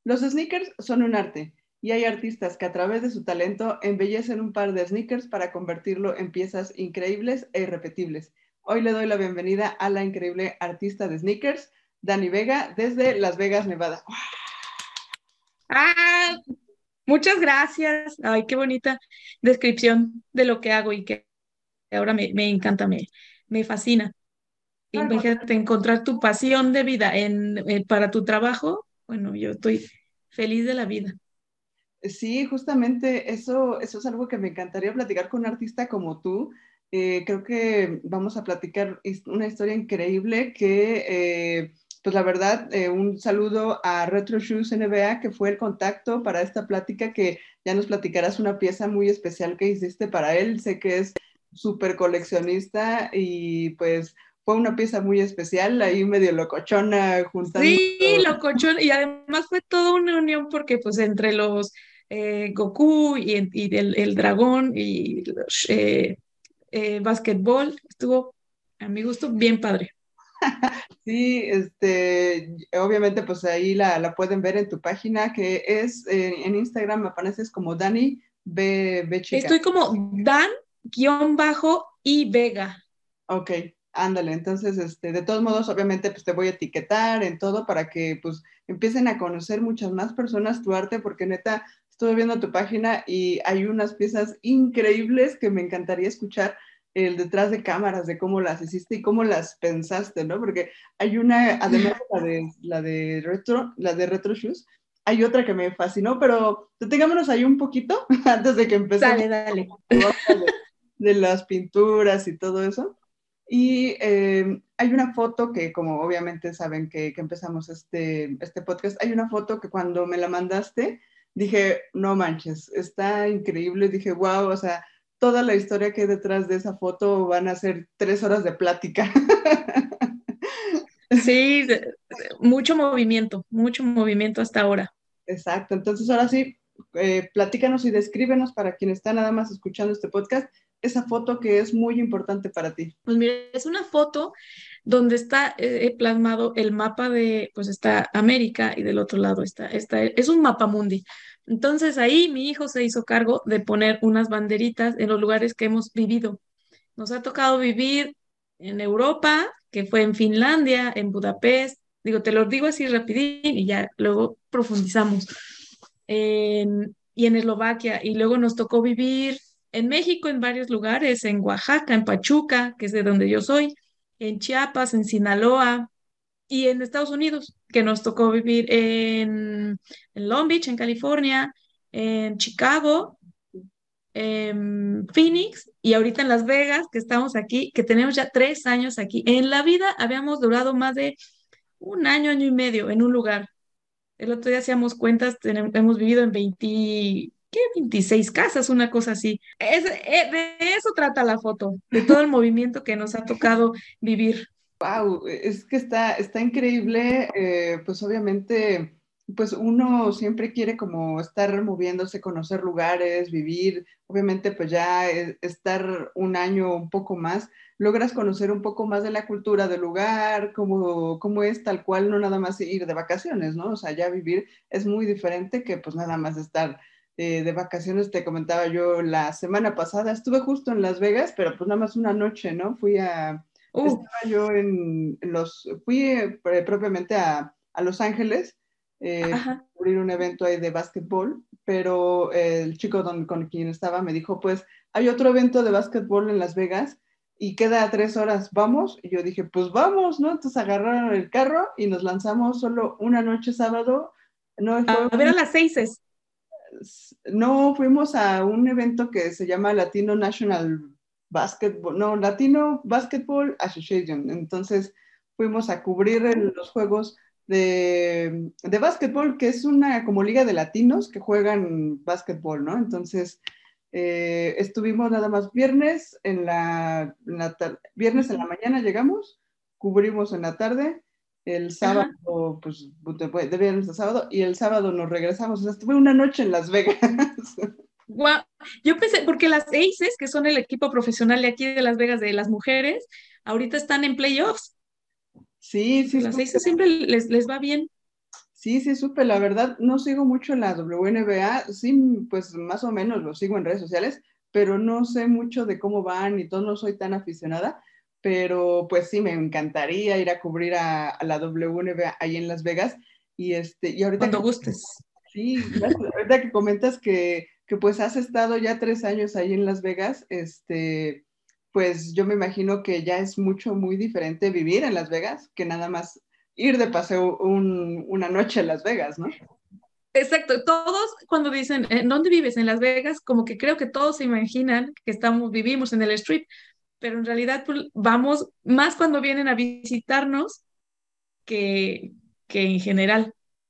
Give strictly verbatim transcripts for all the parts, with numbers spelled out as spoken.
Los sneakers son un arte y hay artistas que a través de su talento embellecen un par de sneakers para convertirlo en piezas increíbles e irrepetibles. Hoy le doy la bienvenida a la increíble artista de sneakers, Dani Vega, desde Las Vegas, Nevada. Ah, muchas gracias. Ay, qué bonita descripción de lo que hago y que ahora me, me encanta, me, me fascina. Al Imagínate contrario. encontrar tu pasión de vida en, eh, para tu trabajo. Bueno, yo estoy feliz de la vida. Sí, justamente eso, eso es algo que me encantaría platicar con un artista como tú. Eh, creo que vamos a platicar his- una historia increíble que, eh, pues la verdad, eh, un saludo a Retro Shoes N B A, que fue el contacto para esta plática, que ya nos platicarás una pieza muy especial que hiciste para él. Sé que es súper coleccionista y pues fue una pieza muy especial, ahí medio locochona, juntando. Sí, locochón. Y además fue toda una unión porque pues entre los eh, Goku y, y el, el dragón y los, eh, eh, básquetbol, estuvo a mi gusto bien padre. Sí, este, obviamente pues ahí la, la pueden ver en tu página que es eh, en Instagram me apareces como Dani B, B chica. Estoy como Dan guión bajo y Vega. Ok, ándale, entonces este, de todos modos obviamente pues te voy a etiquetar en todo para que pues empiecen a conocer muchas más personas tu arte porque neta estuve viendo tu página y hay unas piezas increíbles que me encantaría escuchar el detrás de cámaras de cómo las hiciste y cómo las pensaste, ¿no? Porque hay una, además de la de, la de retro, la de retro shoes, hay otra que me fascinó, pero detengámonos ahí un poquito antes de que empecemos Dale, dale. de, de las pinturas y todo eso. Y eh, hay una foto que, como obviamente saben que, que empezamos este, este podcast, hay una foto que cuando me la mandaste, dije, no manches, está increíble. Dije, wow, o sea, toda la historia que hay detrás de esa foto van a ser tres horas de plática. Sí, de- de- mucho movimiento, mucho movimiento hasta ahora. Exacto, entonces ahora sí, eh, platícanos y descríbenos para quien está nada más escuchando este podcast, esa foto que es muy importante para ti. Pues mira, es una foto donde está eh, plasmado el mapa de, pues está América y del otro lado está, está, es un mapa mundi. Entonces ahí mi hijo se hizo cargo de poner unas banderitas en los lugares que hemos vivido. Nos ha tocado vivir en Europa, que fue en Finlandia, en Budapest. Digo, te lo digo así rapidín y ya luego profundizamos. En- y en Eslovaquia. Y luego nos tocó vivir en México, en varios lugares, en Oaxaca, en Pachuca, que es de donde yo soy, en Chiapas, en Sinaloa y en Estados Unidos, que nos tocó vivir en, en Long Beach, en California, en Chicago, en Phoenix y ahorita en Las Vegas, que estamos aquí, que tenemos ya tres años aquí. En la vida habíamos durado más de un año, año y medio en un lugar. El otro día hacíamos cuentas, tenem- hemos vivido en veinte, ¿qué? veintiséis casas, una cosa así. Es- eh, de eso trata la foto, de todo el movimiento que nos ha tocado vivir. Wow, es que está, está increíble, eh, pues obviamente, pues uno siempre quiere como estar moviéndose, conocer lugares, vivir, obviamente pues ya eh, estar un año un poco más, logras conocer un poco más de la cultura del lugar, cómo, cómo es tal cual, no nada más ir de vacaciones, ¿no? O sea, ya vivir es muy diferente que pues nada más estar eh, de vacaciones. Te comentaba yo la semana pasada, estuve justo en Las Vegas, pero pues nada más una noche, ¿no? Fui a Uh, estaba yo en los, fui eh, propiamente a, a Los Ángeles, eh, para ajá. cubrir un evento ahí de básquetbol, pero el chico don- con quien estaba me dijo, pues hay otro evento de básquetbol en Las Vegas y queda a tres horas, ¿vamos? Y yo dije, pues vamos, ¿no? Entonces agarraron el carro y nos lanzamos solo una noche sábado, no fue, A ver a las seis es. no fuimos a un evento que se llama Latino National Basketball, no, Latino Basketball Association. Entonces fuimos a cubrir Ajá. el- los juegos de, de básquetbol, que es una como liga de latinos que juegan básquetbol, ¿no? Entonces eh, estuvimos nada más viernes en la, en la tar- viernes en la Ujú. mañana llegamos, cubrimos en la tarde, el sábado, Ajá. pues de, de viernes a sábado, y el sábado nos regresamos. O sea, estuve una noche en Las Vegas. Guau. Yo pensé, porque las Aces, que son el equipo profesional de aquí de Las Vegas de las mujeres, ahorita están en playoffs. Sí, sí, Las estuve. Aces siempre les, les va bien. Sí, sí, supe, la verdad, no sigo mucho la W N B A, sí, pues más o menos lo sigo en redes sociales, pero no sé mucho de cómo van y todo, no soy tan aficionada, pero pues sí, me encantaría ir a cubrir a, a la W N B A ahí en Las Vegas. Y, este, y ahorita que, Cuando gustes. sí, gracias. Ahorita que comentas que, que pues has estado ya tres años ahí en Las Vegas, este, pues yo me imagino que ya es mucho, muy diferente vivir en Las Vegas que nada más ir de paseo un- una noche a Las Vegas, ¿no? Exacto, todos cuando dicen, ¿en dónde vives? En Las Vegas, como que creo que todos se imaginan que estamos, vivimos en el Strip, pero en realidad pues, vamos más cuando vienen a visitarnos que, que en general.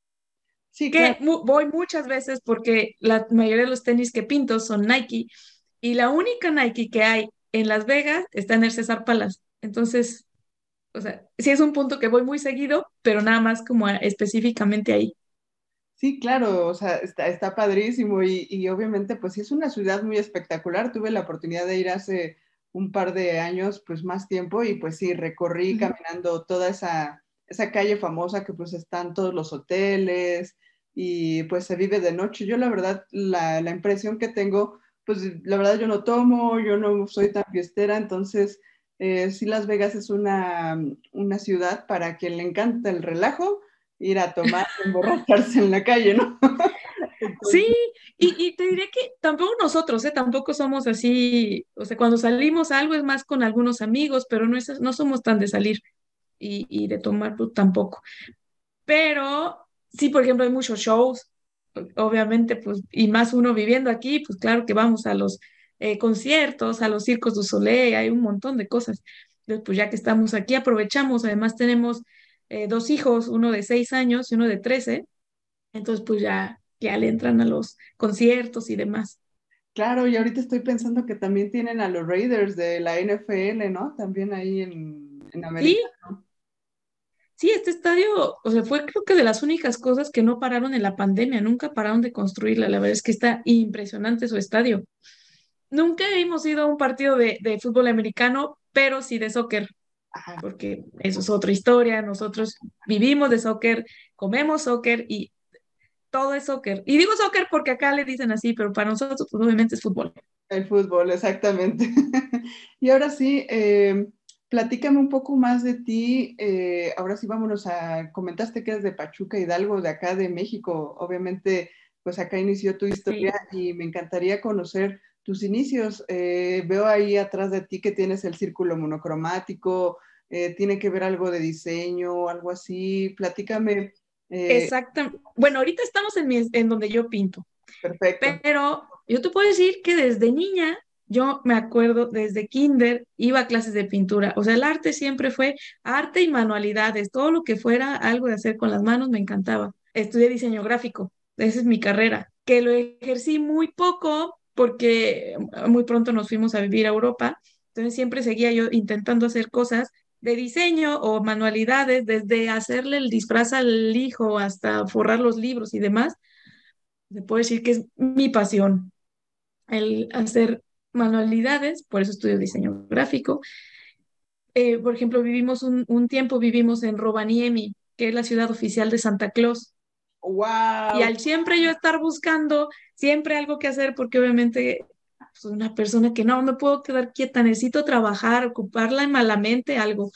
Sí, claro. Que mu- voy muchas veces porque la mayoría de los tenis que pinto son Nike y la única Nike que hay en Las Vegas está en el César Palace. Entonces, o sea, sí es un punto que voy muy seguido, pero nada más como a- específicamente ahí. Sí, claro, o sea, está, está padrísimo y, y obviamente pues sí es una ciudad muy espectacular. Tuve la oportunidad de ir hace un par de años, pues más tiempo y pues sí, recorrí Ujú. caminando toda esa, esa calle famosa que pues están todos los hoteles y pues se vive de noche. Yo la verdad, la, la impresión que tengo, pues la verdad yo no tomo, yo no soy tan fiestera, entonces eh, sí Las Vegas es una, una ciudad para quien le encanta el relajo ir a tomar, emborracharse en la calle, ¿no? Sí, Entonces, y, y te diré que tampoco nosotros, ¿eh? Tampoco somos así, o sea, cuando salimos a algo es más con algunos amigos, pero no, es, no somos tan de salir y, y de tomar pues, tampoco. Pero sí, por ejemplo, hay muchos shows, obviamente, pues, y más uno viviendo aquí, pues claro que vamos a los eh, conciertos, a los circos du Soleil, hay un montón de cosas. Entonces, pues ya que estamos aquí, aprovechamos, además tenemos eh, dos hijos, uno de seis años y uno de trece, entonces pues ya, ya le entran a los conciertos y demás. claro, y ahorita estoy pensando que también tienen a los Raiders de la N F L, ¿no? También ahí en, en Sí, América. sí, este estadio, o sea, fue creo que de las únicas cosas que no pararon en la pandemia, nunca pararon de construirla, la verdad es que está impresionante su estadio. Nunca hemos ido a un partido de, de fútbol americano, pero sí de soccer, Ajá. porque eso es otra historia. Nosotros vivimos de soccer, comemos soccer y todo es soccer. Y digo soccer porque acá le dicen así, pero para nosotros pues, obviamente es fútbol. El fútbol, exactamente. Y ahora sí, eh, platícame un poco más de ti. Eh, ahora sí, vámonos a, comentaste que eres de Pachuca Hidalgo, de acá de México. Obviamente, pues acá inició tu historia Sí. y me encantaría conocer tus inicios. Eh, veo ahí atrás de ti que tienes el círculo monocromático. Eh, tiene que ver algo de diseño, algo así. Platícame. eh, Exacto. Bueno, ahorita estamos en, mi, en donde yo pinto, Perfecto. pero yo te puedo decir que desde niña, yo me acuerdo, desde kinder iba a clases de pintura. O sea, el arte siempre fue arte y manualidades, todo lo que fuera algo de hacer con las manos me encantaba. Estudié diseño gráfico, esa es mi carrera, que lo ejercí muy poco porque muy pronto nos fuimos a vivir a Europa, entonces siempre seguía yo intentando hacer cosas de diseño o manualidades, desde hacerle el disfraz al hijo hasta forrar los libros y demás. Se puede decir que es mi pasión el hacer manualidades, por eso estudio diseño gráfico. Eh, por ejemplo, vivimos un, un tiempo, vivimos en Rovaniemi, que es la ciudad oficial de Santa Claus. Y Wow. al siempre yo estar buscando siempre algo que hacer, porque obviamente soy una persona que no me puedo quedar quieta, necesito trabajar, ocuparla en malamente algo.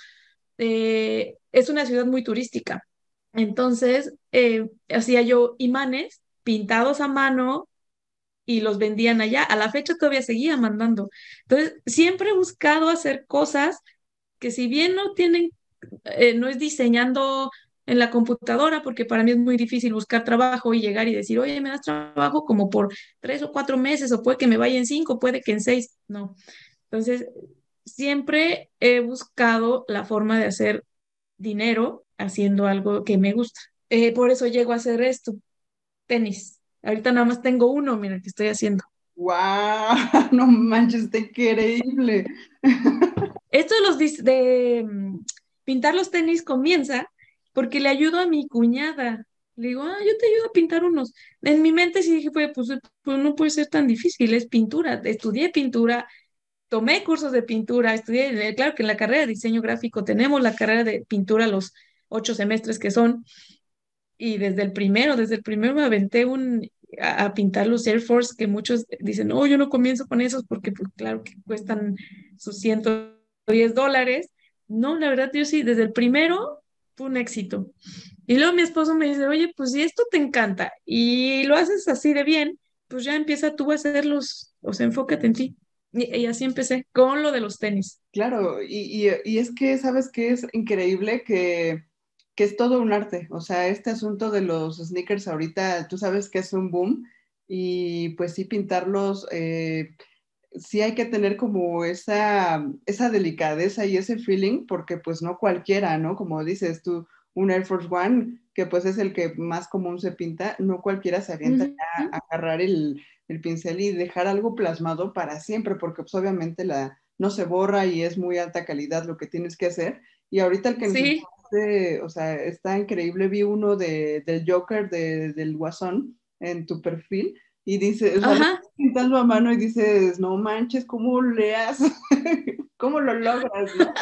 Eh, es una ciudad muy turística. Entonces, eh, hacía yo imanes pintados a mano y los vendían allá. A la fecha todavía seguía mandando. Entonces, siempre he buscado hacer cosas que si bien no tienen, eh, no es diseñando en la computadora, porque para mí es muy difícil buscar trabajo y llegar y decir, oye, me das trabajo como por tres o cuatro meses, o puede que me vaya en cinco, puede que en seis. No. Entonces, siempre he buscado la forma de hacer dinero haciendo algo que me gusta. Eh, por eso llego a hacer esto, tenis. Ahorita nada más tengo uno, mira, que estoy haciendo. Wow, no manches, está increíble. Esto de los dis- de mm, pintar los tenis comienza porque le ayudo a mi cuñada. Le digo, ah, yo te ayudo a pintar unos. En mi mente sí dije, pues, pues, pues no puede ser tan difícil, es pintura. Estudié pintura, tomé cursos de pintura, estudié, eh, claro que en la carrera de diseño gráfico tenemos la carrera de pintura los ocho semestres que son. y desde el primero, desde el primero me aventé un, a, a pintar los Air Force, que muchos dicen, no, yo no comienzo con esos porque pues claro que cuestan sus ciento diez dólares. No, la verdad, yo sí, desde el primero fue un éxito. Y luego mi esposo me dice, oye, pues si esto te encanta y lo haces así de bien, pues ya empieza tú a hacerlos, o sea, enfócate en ti. Y, y así empecé con lo de los tenis. Claro, y, y- y es que, ¿sabes qué? Es increíble que, que es todo un arte. O sea, este asunto de los sneakers ahorita, tú sabes que es un boom y pues sí, pintarlos, eh, sí hay que tener como esa, esa delicadeza y ese feeling, porque pues no cualquiera, ¿no? Como dices tú, un Air Force One, que pues es el que más común se pinta, no cualquiera se avienta ya Ujú. a agarrar el, el pincel y dejar algo plasmado para siempre, porque pues obviamente la, no se borra y es muy alta calidad lo que tienes que hacer. Y ahorita el que nos Sí, enseñaste, o sea, está increíble, vi uno de, del Joker, de, del Guasón, en tu perfil, y dice, o sea, ajá. pintando a mano y dices, no manches, ¿cómo le haces? ¿Cómo lo logras, no?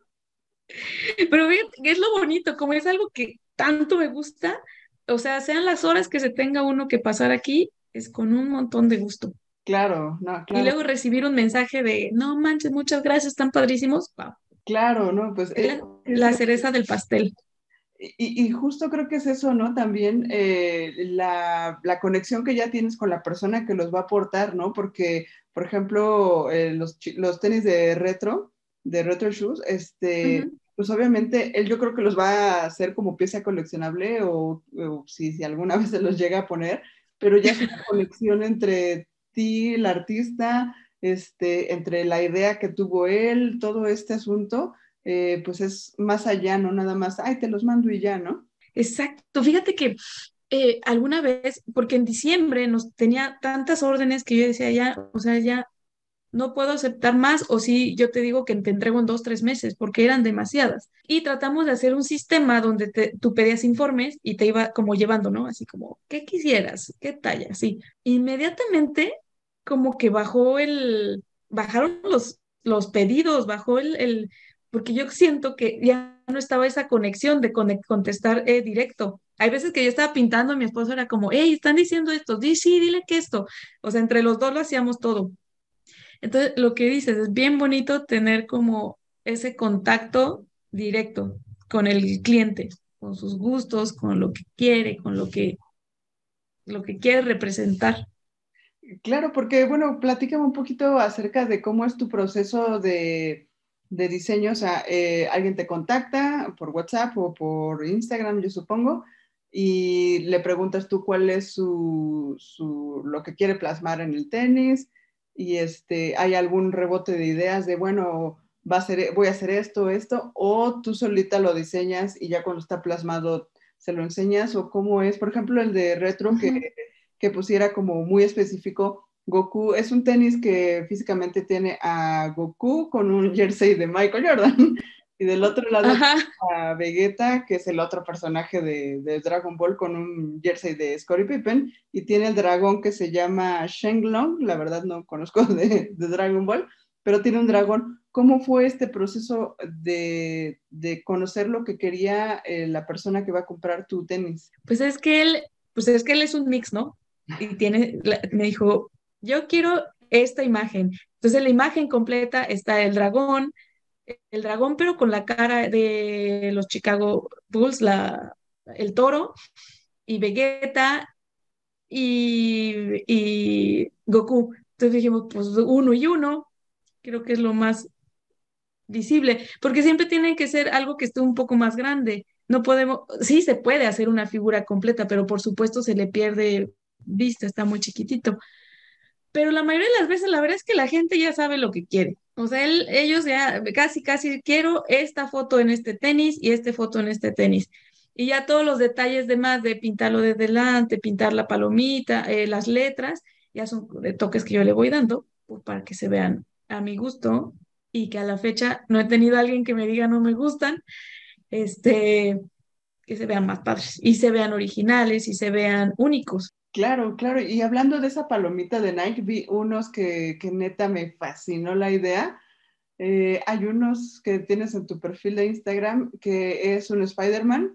Pero fíjate que es lo bonito, como es algo que tanto me gusta, o sea, sean las horas que se tenga uno que pasar aquí, es con un montón de gusto. Claro, no, Y claro, luego recibir un mensaje de, no manches, muchas gracias, están padrísimos, wow, claro, no, pues es eh, la, es la eso. cereza del pastel. Y, y justo creo que es eso, ¿no? También eh, la, la conexión que ya tienes con la persona que los va a aportar, ¿no? Porque, por ejemplo, eh, los, chi- los tenis de retro, de retro shoes, este, Ujú. pues obviamente él yo creo que los va a hacer como pieza coleccionable o, o si, si alguna vez se los llega a poner, pero ya es una conexión entre ti, el artista, este, entre la idea que tuvo él, todo este asunto eh, pues es más allá, no nada más, ay, te los mando y ya, ¿no? Exacto, fíjate que eh, alguna vez, porque en diciembre nos tenía tantas órdenes que yo decía, ya, o sea, ya no puedo aceptar más, o si yo te digo que te entrego en dos, tres meses, porque eran demasiadas. Y tratamos de hacer un sistema donde te, tú pedías informes y te iba como llevando, ¿no? Así como, ¿qué quisieras? ¿Qué talla? Sí. Inmediatamente, como que bajó el, bajaron los, los pedidos, bajó el, el, porque yo siento que ya no estaba esa conexión de conec- contestar eh, directo. Hay veces que yo estaba pintando, mi esposo era como, hey, están diciendo esto, di sí, dile que esto. O sea, entre los dos lo hacíamos todo. Entonces, lo que dices, es bien bonito tener como ese contacto directo con el cliente, con sus gustos, con lo que quiere, con lo que, lo que quiere representar. Claro, porque, bueno, platícame un poquito acerca de cómo es tu proceso de, de diseño, o sea, eh, alguien te contacta por WhatsApp o por Instagram, yo supongo, y le preguntas tú cuál es su, su, lo que quiere plasmar en el tenis, y este, hay algún rebote de ideas de, bueno, va a ser, voy a hacer esto, esto, o tú solita lo diseñas y ya cuando está plasmado se lo enseñas, o cómo es, por ejemplo, el de retro que Ujú. que pusiera como muy específico. Goku es un tenis que físicamente tiene a Goku con un jersey de Michael Jordan y del otro lado Ajá, a Vegeta, que es el otro personaje de, de Dragon Ball con un jersey de Scottie Pippen y tiene el dragón que se llama Shenlong, la verdad no conozco de, de Dragon Ball, pero tiene un dragón. ¿Cómo fue este proceso de, de conocer lo que quería eh, la persona que va a comprar tu tenis? pues es que él, pues es que él es un mix, ¿no? Y tiene, la- me dijo, yo quiero esta imagen. Entonces, la imagen completa está el dragón, el dragón, pero con la cara de los Chicago Bulls, la, el toro, y Vegeta y, y Goku. Entonces dijimos, pues uno y uno, creo que es lo más visible, porque siempre tiene que ser algo que esté un poco más grande. No podemos, sí se puede hacer una figura completa, pero por supuesto se le pierde vista, está muy chiquitito. Pero la mayoría de las veces la verdad es que la gente ya sabe lo que quiere. O sea, él- ellos ya casi, casi quiero esta foto en este tenis y esta foto en este tenis. Y ya todos los detalles de más, de pintarlo de delante, pintar la palomita, eh, las letras, ya son de toques que yo le voy dando pues, para que se vean a mi gusto y que a la fecha no he tenido a alguien que me diga no me gustan, este, que se vean más padres y se vean originales y se vean únicos. Claro, claro. Y hablando de esa palomita de Nike, vi unos que, que neta me fascinó la idea. Eh, hay unos que tienes en tu perfil de Instagram que es un Spider-Man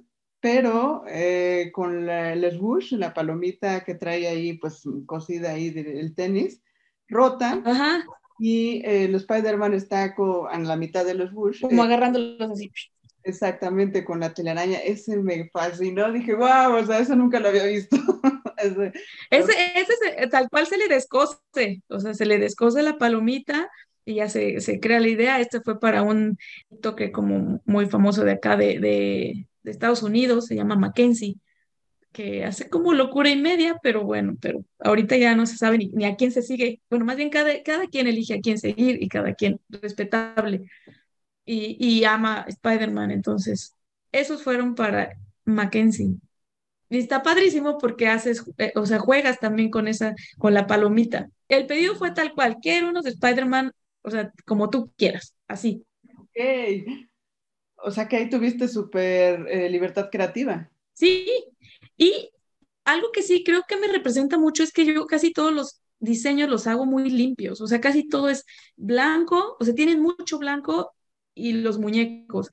pero eh, con la, el swoosh, la palomita que trae ahí, pues cosida ahí del tenis, rota, Ajá, y eh, el Spider-Man está co- en la mitad del swoosh, como eh, agarrándolos así. exactamente con la telaraña. Ese me fascinó, dije, wow, o sea, eso nunca lo había visto. Ese, Ese, ese se- tal cual se le descose, o sea, se le descose la palomita y ya se, se crea la idea. Este fue para un toque como muy famoso de acá de, de, de Estados Unidos, se llama Mackenzie, que hace como locura y media, pero bueno, pero ahorita ya no se sabe ni, ni a quién se sigue. Bueno, más bien cada, cada quien elige a quién seguir y cada quien respetable y, y ama a Spider-Man. Entonces, esos fueron para Mackenzie. Y está padrísimo porque haces, eh, o sea, juegas también con esa, con la palomita. El pedido fue tal cual, quiero unos de Spider-Man, o sea, como tú quieras, así. ok. O sea que ahí tuviste súper eh, libertad creativa. Sí, y algo que sí creo que me representa mucho es que yo casi todos los diseños los hago muy limpios, o sea, casi todo es blanco, o sea, tienen mucho blanco y los muñecos.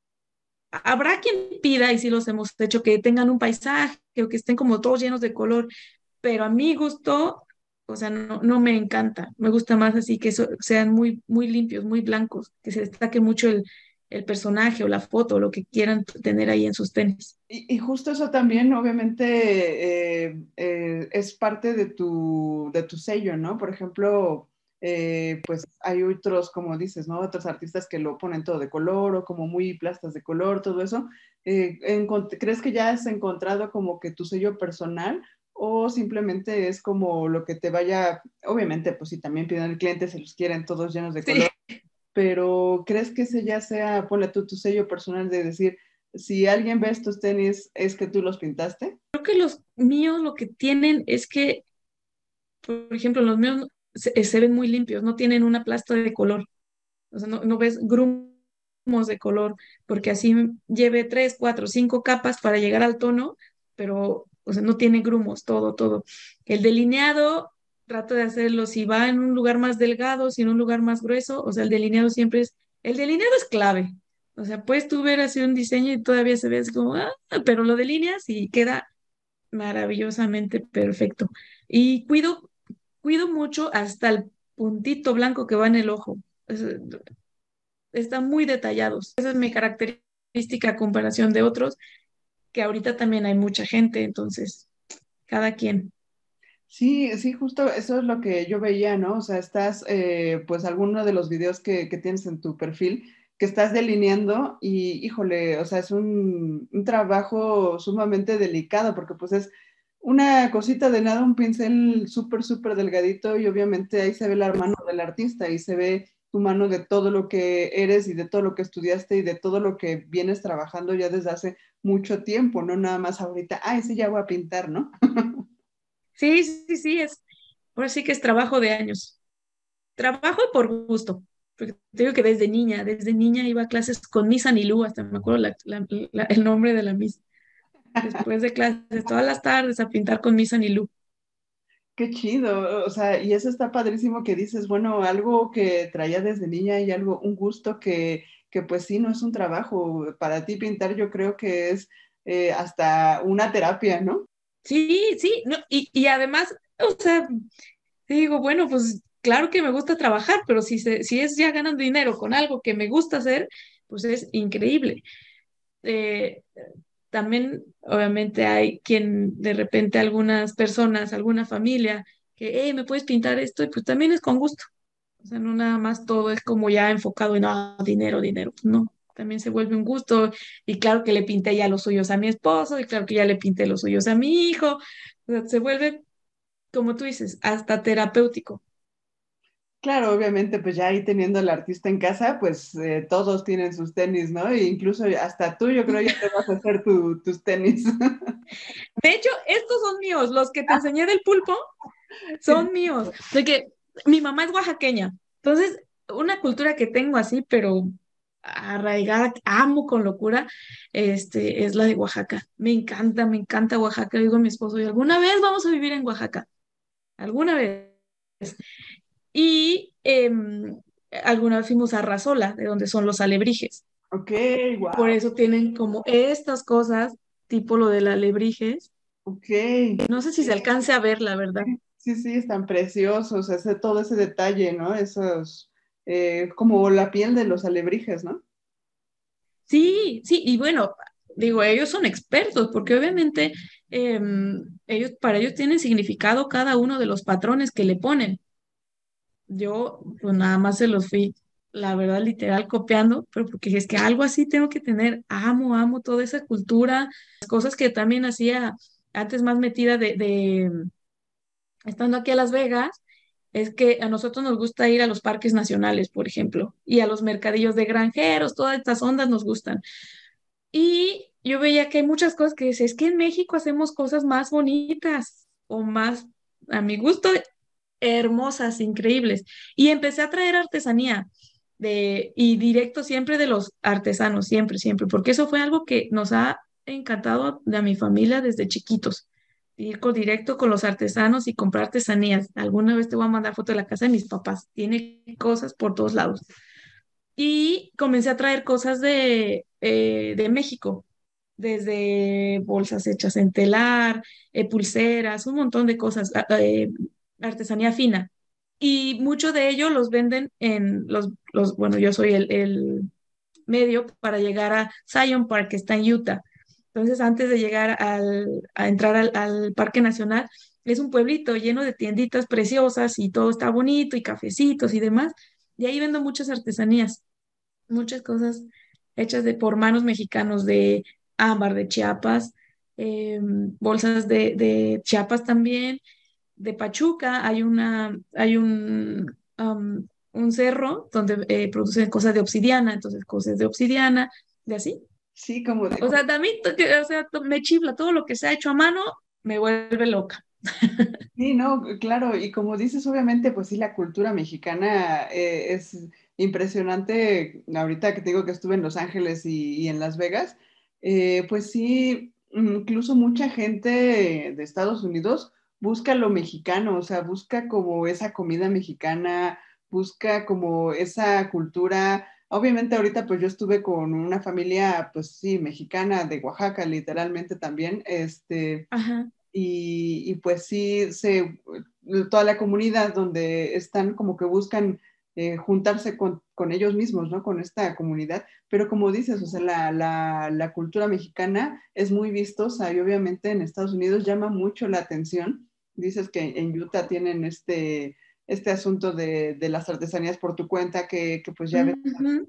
Habrá quien pida, y sí los hemos hecho, que tengan un paisaje o que estén como todos llenos de color, pero a mi gusto, o sea, no, no me encanta. Me gusta más así que so- sean muy, muy limpios, muy blancos, que se destaque mucho el, el personaje o la foto o lo que quieran tener ahí en sus tenis. Y, y justo eso también, obviamente, eh, eh, es parte de tu, de tu sello, ¿no? Por ejemplo, eh, pues hay otros, como dices, ¿no? Otros artistas que lo ponen todo de color o como muy plastas de color, todo eso. Eh, encont- ¿crees que ya has encontrado como que tu sello personal o simplemente es como lo que te vaya, obviamente, pues si también piden el cliente, se los quieren todos llenos de Sí, color, pero ¿crees que ese ya sea, ponle tú tu sello personal de decir, si alguien ve estos tenis, es que tú los pintaste? creo que los míos lo que tienen es que, por ejemplo, los míos se, eh, se ven muy limpios, no tienen una plasta de color. O sea, no, no ves grumos de color, porque así lleve tres, cuatro, cinco capas para llegar al tono, pero, o sea, no tiene grumos, todo, todo. El delineado, trato de hacerlo si va en un lugar más delgado, si en un lugar más grueso, o sea, el delineado siempre es, el delineado es clave. O sea, puedes tú ver así un diseño y todavía se ve así como, ah, pero lo delineas y queda maravillosamente perfecto. Y cuido, cuido mucho hasta el puntito blanco que va en el ojo. Es- están muy detallados. Esa es mi característica a comparación de otros, que ahorita también hay mucha gente, entonces, cada quien. Sí, sí, justo eso es lo que yo veía, ¿no? O sea, estás, eh, pues, alguno de los videos que, que tienes en tu perfil, que estás delineando y, híjole, o sea, es un, un trabajo sumamente delicado porque, pues, es una cosita de nada, un pincel súper, súper delgadito y obviamente ahí se ve la mano del artista y se ve tu mano de todo lo que eres y de todo lo que estudiaste y de todo lo que vienes trabajando ya desde hace mucho tiempo, no nada más ahorita, ay, sí, ya voy a pintar, ¿no? Sí, sí, sí, es, ahora sí que es trabajo de años. Trabajo y por gusto. Porque te digo que desde niña, desde niña iba a clases con Miss Anilú, hasta me acuerdo la- la- la- el nombre de la Miss. Después de clases, todas las tardes a pintar con Miss Anilú. Qué chido, o sea, y eso está padrísimo que dices, bueno, algo que traía desde niña y algo, un gusto que, que pues sí, no es un trabajo. Para ti pintar yo creo que es eh, hasta una terapia, ¿no? Sí, sí, no, y, y además, o sea, digo, bueno, pues claro que me gusta trabajar, pero si, se, si es ya ganando dinero con algo que me gusta hacer, pues es increíble. Eh, También, obviamente, hay quien de repente algunas personas, alguna familia, que, hey, ¿me puedes pintar esto? Y pues también es con gusto. O sea, no nada más todo es como ya enfocado en, ah, dinero, dinero. Pues no, también se vuelve un gusto. Y claro que le pinté ya los suyos a mi esposo, y claro que ya le pinté los suyos a mi hijo. O sea, se vuelve, como tú dices, hasta terapéutico. Claro, obviamente, pues ya ahí teniendo al artista en casa, pues eh, todos tienen sus tenis, ¿no? E incluso hasta tú, yo creo, ya te vas a hacer tu- tus tenis. De hecho, estos son míos, los que te enseñé del pulpo Qué son míos. De que mi mamá es oaxaqueña, entonces una cultura que tengo así, pero arraigada, que amo con locura, este, es la de Oaxaca. Me encanta, me encanta Oaxaca. Le digo a mi esposo, y alguna vez vamos a vivir en Oaxaca, alguna vez. Y em, alguna vez fuimos a Arrazola, de donde son los alebrijes. ok, Por wow. eso tienen como estas cosas. tipo lo del alebrijes. Ok. No sé si se alcance a ver, la verdad. Sí, sí, están preciosos, ese, todo ese detalle, ¿no? Esos, eh, como la piel de los alebrijes, ¿no? Sí, sí, y bueno, digo, ellos son expertos porque obviamente em, ellos, para ellos tienen significado cada uno de los patrones que le ponen. Yo, pues nada más se los fui, la verdad, literal copiando, pero porque es que algo así tengo que tener. Amo, amo toda esa cultura, las cosas que también hacía antes más metida de, de estando aquí a Las Vegas, es que a nosotros nos gusta ir a los parques nacionales, por ejemplo, y a los mercadillos de granjeros, todas estas ondas nos gustan. Y yo veía que hay muchas cosas que dices, es que en México hacemos cosas más bonitas o más, a mi gusto, hermosas, increíbles. Y empecé a traer artesanía de, y directo siempre de los artesanos, siempre, siempre, porque eso fue algo que nos ha encantado de a mi familia desde chiquitos. Ir con, directo con los artesanos y comprar artesanías. Alguna vez te voy a mandar foto de la casa de mis papás. Tiene cosas por todos lados. Y comencé a traer cosas de, eh, de México, desde bolsas hechas en telar, eh, pulseras, un montón de cosas, a- eh, artesanía fina. Y mucho de ello los venden en los, los bueno, yo soy el, el medio para llegar a Zion Park, que está en Utah. Entonces, antes de llegar al, a entrar al, al Parque Nacional, es un pueblito lleno de tienditas preciosas y todo está bonito y cafecitos y demás. Y ahí vendo muchas artesanías, muchas cosas hechas de, por manos mexicanos de ámbar de Chiapas, eh, bolsas de, de Chiapas también, de Pachuca, hay una, hay un, um, un cerro donde eh, producen cosas de obsidiana, entonces cosas de obsidiana, de así. Sí, como de, O sea, también, to- que- o sea, to- me chifla todo lo que se ha hecho a mano, me vuelve loca. sí, no, claro, y como dices, obviamente, pues sí, la cultura mexicana eh, es impresionante. Ahorita que te digo que estuve en Los Ángeles y, y en Las Vegas, eh, pues sí, incluso mucha gente de Estados Unidos busca lo mexicano, o sea, busca como esa comida mexicana, busca como esa cultura. Obviamente ahorita pues yo estuve con una familia, pues sí, mexicana de Oaxaca, literalmente también, este Ajá. y, y pues sí, se, toda la comunidad donde están como que buscan eh, juntarse con, con, ellos mismos, ¿no? Con esta comunidad. Pero como dices, o sea, la, la, la, cultura mexicana es muy vistosa y obviamente en Estados Unidos llama mucho la atención. Dices que en Utah tienen este, este asunto de, de las artesanías por tu cuenta que, que pues ya ves. Ujú.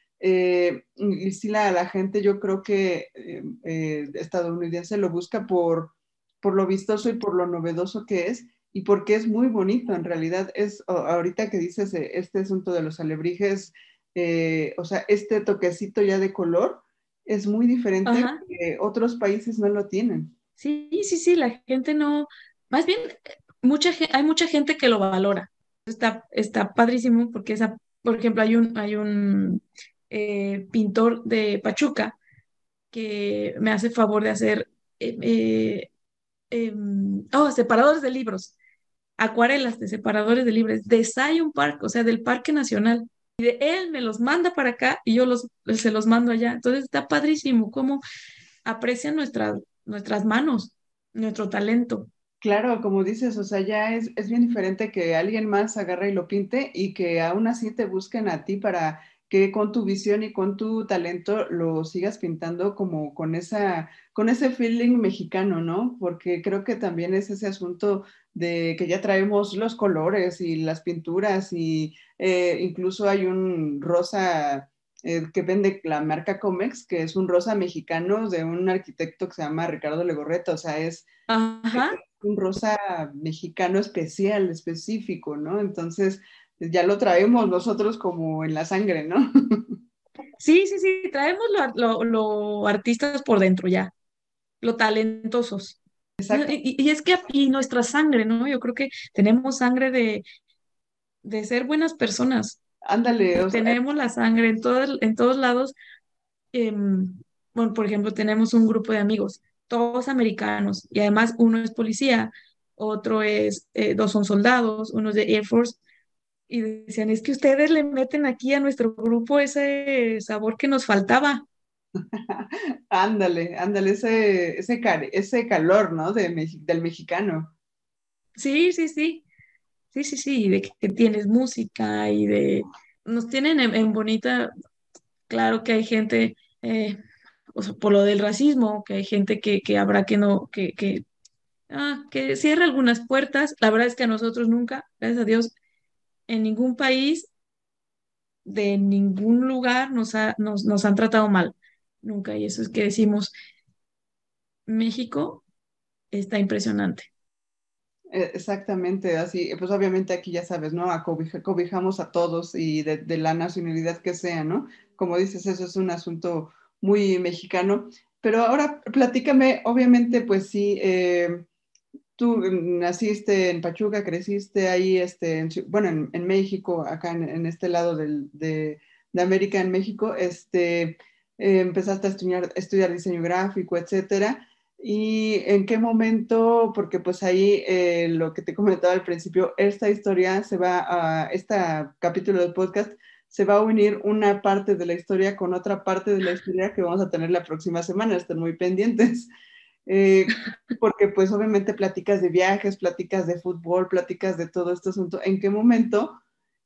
Eh, y sí, la, la, gente yo creo que eh, eh, estadounidense lo busca por, por lo vistoso y por lo novedoso que es y porque es muy bonito en realidad. Es ahorita que dices eh, este asunto de los alebrijes, eh, o sea, este toquecito ya de color es muy diferente Ajá. que otros países no lo tienen. Sí, sí, sí, la gente no, más bien, mucha, ge- hay mucha gente que lo valora. Está, está padrísimo porque esa, por ejemplo, hay un, hay un eh, pintor de Pachuca que me hace favor de hacer eh, eh, em, oh, separadores de libros, acuarelas de separadores de libros de Zion Park, o sea, del Parque Nacional. Y de él me los manda para acá y yo los, se los mando allá. Entonces está padrísimo cómo aprecian nuestras, nuestras manos, nuestro talento. Claro, como dices, o sea, ya es, es bien diferente que alguien más agarre y lo pinte y que aún así te busquen a ti para que con tu visión y con tu talento lo sigas pintando como con esa, con ese feeling mexicano, ¿no? Porque creo que también es ese asunto de que ya traemos los colores y las pinturas y eh, incluso hay un rosa eh, que vende la marca Comex, que es un rosa mexicano de un arquitecto que se llama Ricardo Legorreta, o sea, es Ajá. un rosa mexicano especial, específico, ¿no? Entonces, ya lo traemos nosotros como en la sangre, ¿no? Sí, sí, sí, traemos lo, lo, lo artistas por dentro ya, lo talentosos. No, Exacto. Y, y es que y nuestra sangre, ¿no? Yo creo que tenemos sangre de, de ser buenas personas. Ándale, o sea, Tenemos la sangre en todos, en todos lados. em, bueno, por ejemplo, tenemos un grupo de amigos, todos americanos, y además uno es policía, otro es, eh, dos son soldados, uno es de Air Force, y decían, es que ustedes le meten aquí a nuestro grupo ese sabor que nos faltaba. Ándale, ándale, ese, ese, car- ese calor, ¿no? De, Mex- del mexicano. Sí, sí, sí, sí, sí, sí, de que, que tienes música y de... Nos tienen en, en bonita, claro que hay gente, eh, o sea, por lo del racismo, que hay gente que, que habrá que no, que, que, ah, que cierra algunas puertas. La verdad es que a nosotros nunca, gracias a Dios, en ningún país, de ningún lugar nos, ha, nos, nos han tratado mal, nunca. Y eso es que decimos, México está impresionante. Eh, Exactamente, así, pues obviamente aquí ya sabes, ¿no? Acobija- Acobijamos a todos y de, de la nacionalidad que sea, ¿no? Como dices, eso es un asunto muy mexicano. Pero ahora platícame, obviamente, pues sí, eh, tú mm, naciste en Pachuca, creciste ahí, este, en Ciu- bueno, en, en México, acá en, en este lado del- de, de América, en México, este, eh, empezaste a estudiar, estudiar diseño gráfico, etcétera. ¿Y en qué momento? Porque pues ahí eh, lo que te comentaba al principio, esta historia se va a, este capítulo del podcast se va a unir una parte de la historia con otra parte de la historia que vamos a tener la próxima semana, estén muy pendientes. Eh, Porque pues obviamente platicas de viajes, platicas de fútbol, platicas de todo este asunto. ¿En qué momento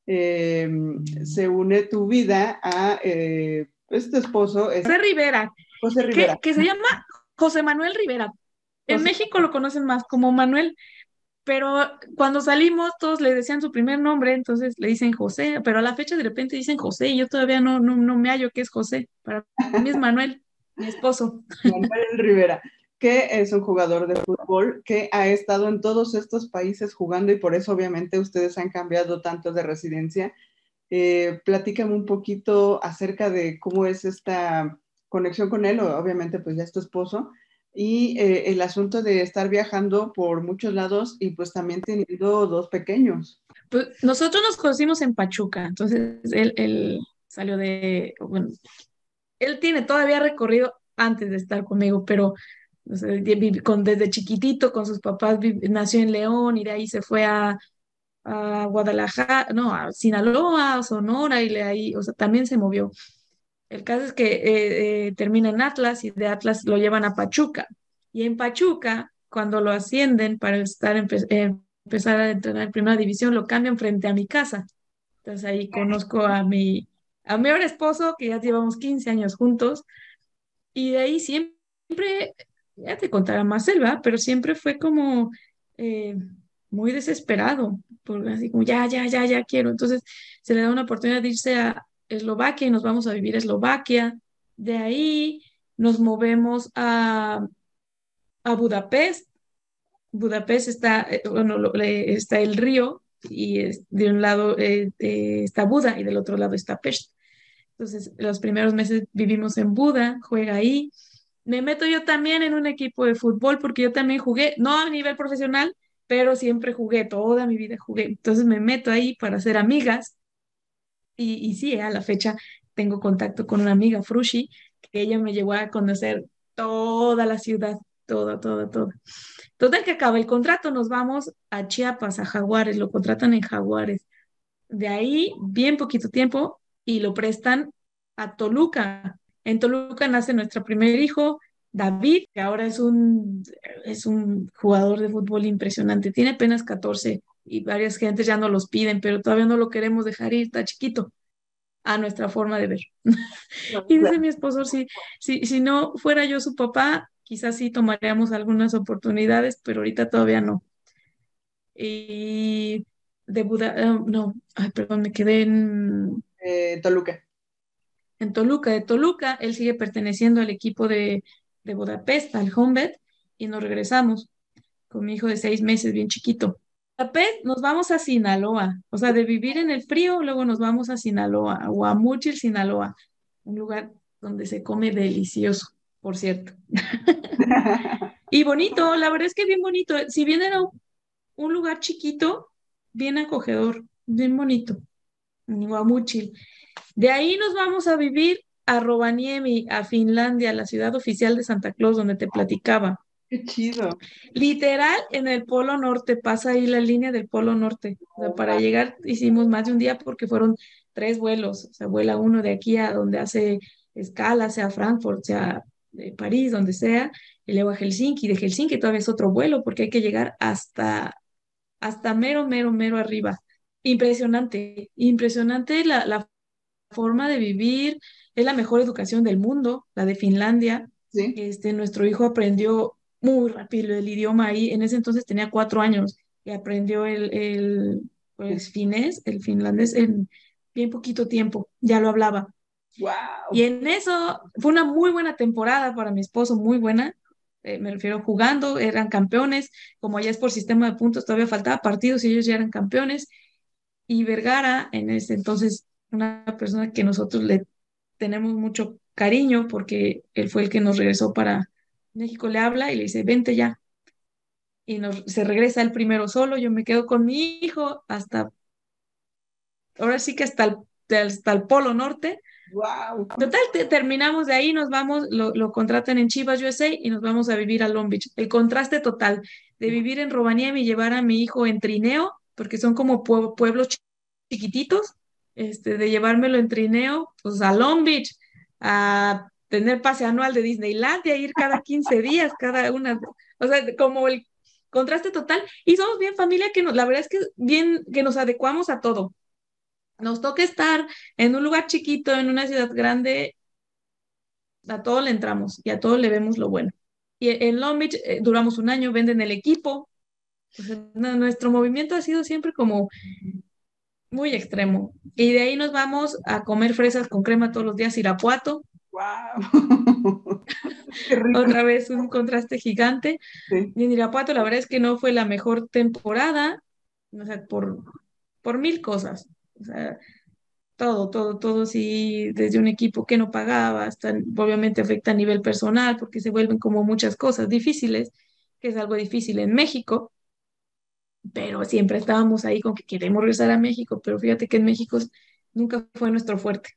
eh, se une tu vida a eh, pues, tu esposo, es José Rivera, José Rivera? que, que se llama José Manuel Rivera. En José, México lo conocen más como Manuel, pero cuando salimos todos le decían su primer nombre, entonces le dicen José, pero a la fecha de repente dicen José y yo todavía no, no, no me hallo qué es José. Para mí es Manuel, mi esposo. Manuel Rivera, que es un jugador de fútbol que ha estado en todos estos países jugando y por eso obviamente ustedes han cambiado tanto de residencia. Eh, platícame un poquito acerca de cómo es esta conexión con él, o obviamente pues ya es tu esposo, y eh, el asunto de estar viajando por muchos lados y pues también teniendo dos pequeños. Pues nosotros nos conocimos en Pachuca, entonces él, él salió de, bueno, él tiene todavía recorrido antes de estar conmigo, pero o sea, de- vivi- con, desde chiquitito con sus papás vi- nació en León y de ahí se fue a, a Guadalajara, no, a Sinaloa, a Sonora y de ahí, o sea, también se movió. El caso es que eh, eh, termina en Atlas y de Atlas lo llevan a Pachuca. Y en Pachuca, cuando lo ascienden para estar empe- eh, empezar a entrenar en primera división, lo cambian frente a mi casa. Entonces ahí conozco a mi, a mi ahora esposo, que ya llevamos quince años juntos, y de ahí siempre, ya te contará más él, ¿va? Pero siempre fue como eh, muy desesperado, porque así como ya, ya, ya, ya quiero. Entonces se le da una oportunidad de irse a Eslovaquia y nos vamos a vivir a Eslovaquia. De ahí nos movemos a, a Budapest. Budapest está, eh, bueno, lo- le- está el río y es- de un lado eh, eh, está Buda y del otro lado está Pest. Entonces, los primeros meses vivimos en Buda, juega ahí. Me meto yo también en un equipo de fútbol porque yo también jugué, no a nivel profesional, pero siempre jugué, toda mi vida jugué. Entonces me meto ahí para hacer amigas y, y sí, a la fecha tengo contacto con una amiga, Frushi, que ella me llevó a conocer toda la ciudad, toda, toda, toda. Total que acaba el contrato, nos vamos a Chiapas, a Jaguares, lo contratan en Jaguares. De ahí, bien poquito tiempo, y lo prestan a Toluca. En Toluca nace nuestro primer hijo, David, que ahora es un, es un jugador de fútbol impresionante. Tiene apenas catorce y varias gentes ya no los piden, pero todavía no lo queremos dejar ir, está chiquito, a nuestra forma de ver. No, Y dice claro. mi esposo, si, si, si no fuera yo su papá, quizás sí tomaríamos algunas oportunidades, pero ahorita todavía no. Y de Buda, eh, no, ay, perdón, me quedé en, Eh, Toluca. en Toluca. De Toluca, él sigue perteneciendo al equipo de, de Budapest, al Honved, y nos regresamos con mi hijo de seis meses, bien chiquito. Budapest, nos vamos a Sinaloa, o sea, de vivir en el frío, luego nos vamos a Sinaloa, a Guamúchil, Sinaloa, un lugar donde se come delicioso, por cierto. Y bonito, la verdad es que bien bonito. Si bien era un, un lugar chiquito, bien acogedor, bien bonito, en Guamúchil. De ahí nos vamos a vivir a Rovaniemi, a Finlandia, la ciudad oficial de Santa Claus, donde te platicaba. Qué chido. Literal, en el Polo Norte, pasa ahí la línea del Polo Norte. O sea, para llegar hicimos más de un día porque fueron tres vuelos. O sea, vuela uno de aquí a donde hace escala, sea Frankfurt, sea eh, París, donde sea, y luego a Helsinki. De Helsinki todavía es otro vuelo porque hay que llegar hasta, hasta mero, mero, mero arriba. Impresionante, impresionante la, la forma de vivir, es la mejor educación del mundo, la de Finlandia. Sí, Este, nuestro hijo aprendió muy rápido el idioma ahí, en ese entonces tenía cuatro años y aprendió el, el pues, finés, el finlandés en bien poquito tiempo, ya lo hablaba. Y wow. en eso fue una muy buena temporada para mi esposo, muy buena. Eh, me refiero jugando, eran campeones, como ya es por sistema de puntos, todavía faltaba partidos y ellos ya eran campeones. Y Vergara, en ese entonces, una persona que nosotros le tenemos mucho cariño porque él fue el que nos regresó para México, le habla y le dice, vente ya. Y nos, se regresa el primero solo, yo me quedo con mi hijo hasta, ahora sí que hasta el, hasta el Polo Norte. Wow. Total, te- terminamos de ahí, nos vamos, lo, lo contratan en Chivas U S A y nos vamos a vivir a Long Beach. El contraste total de vivir en Rovaniemi y llevar a mi hijo en trineo, porque son como pue- pueblos chi- chiquititos, este, de llevármelo en trineo, pues a Long Beach, a tener pase anual de Disneylandia, ir cada quince días, cada una, o sea, como el contraste total. Y somos bien familia que nos, la verdad es que bien, que nos adecuamos a todo. Nos toca estar en un lugar chiquito, en una ciudad grande, a todo le entramos y a todo le vemos lo bueno. Y en Long Beach eh, duramos un año, venden el equipo. O sea, no- nuestro movimiento ha sido siempre como muy extremo. Y de ahí nos vamos a comer fresas con crema todos los días, Irapuato. Wow. Qué rico. Otra vez un contraste gigante. Sí. Y en Irapuato la verdad es que no fue la mejor temporada, o sea, por, por mil cosas. O sea, todo, todo, todo, sí, desde un equipo que no pagaba, hasta obviamente afecta a nivel personal, porque se vuelven como muchas cosas difíciles, que es algo difícil en México, pero siempre estábamos ahí con que queremos regresar a México, pero fíjate que en México nunca fue nuestro fuerte.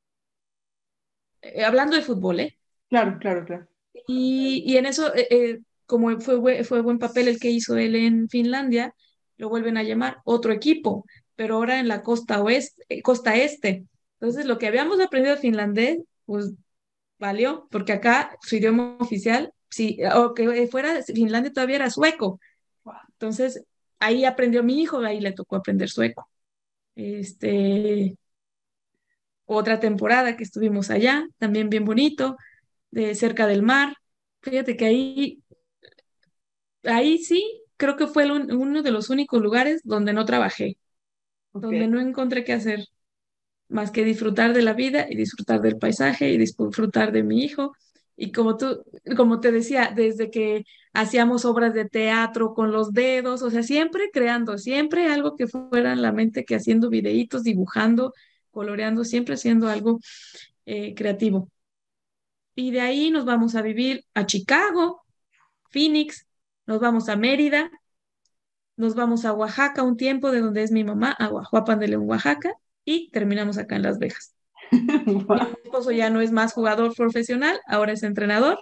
Eh, hablando de fútbol, ¿eh? Claro, claro, claro. Y, y en eso, eh, eh, como fue, bue- fue buen papel el que hizo él en Finlandia, lo vuelven a llamar otro equipo, pero ahora en la costa oeste, eh, costa este. Entonces, lo que habíamos aprendido de finlandés, pues valió, porque acá su idioma oficial, sí, o que fuera Finlandia todavía era sueco. Entonces, ahí aprendió mi hijo, ahí le tocó aprender sueco. Este, otra temporada que estuvimos allá, también bien bonito, de cerca del mar. Fíjate que ahí, ahí sí, creo que fue el un- uno de los únicos lugares donde no trabajé, Ok. donde no encontré qué hacer más que disfrutar de la vida y disfrutar del paisaje y disfrutar de mi hijo. Y como tú, como te decía, desde que hacíamos obras de teatro con los dedos, o sea, siempre creando, siempre algo que fuera en la mente, que haciendo videitos, dibujando, coloreando, siempre haciendo algo eh, creativo. Y de ahí nos vamos a vivir a Chicago, Phoenix, nos vamos a Mérida, nos vamos a Oaxaca un tiempo, de donde es mi mamá, a Guajuapan de León, Oaxaca, y terminamos acá en Las Vegas. Mi Wow. esposo ya no es más jugador profesional, ahora es entrenador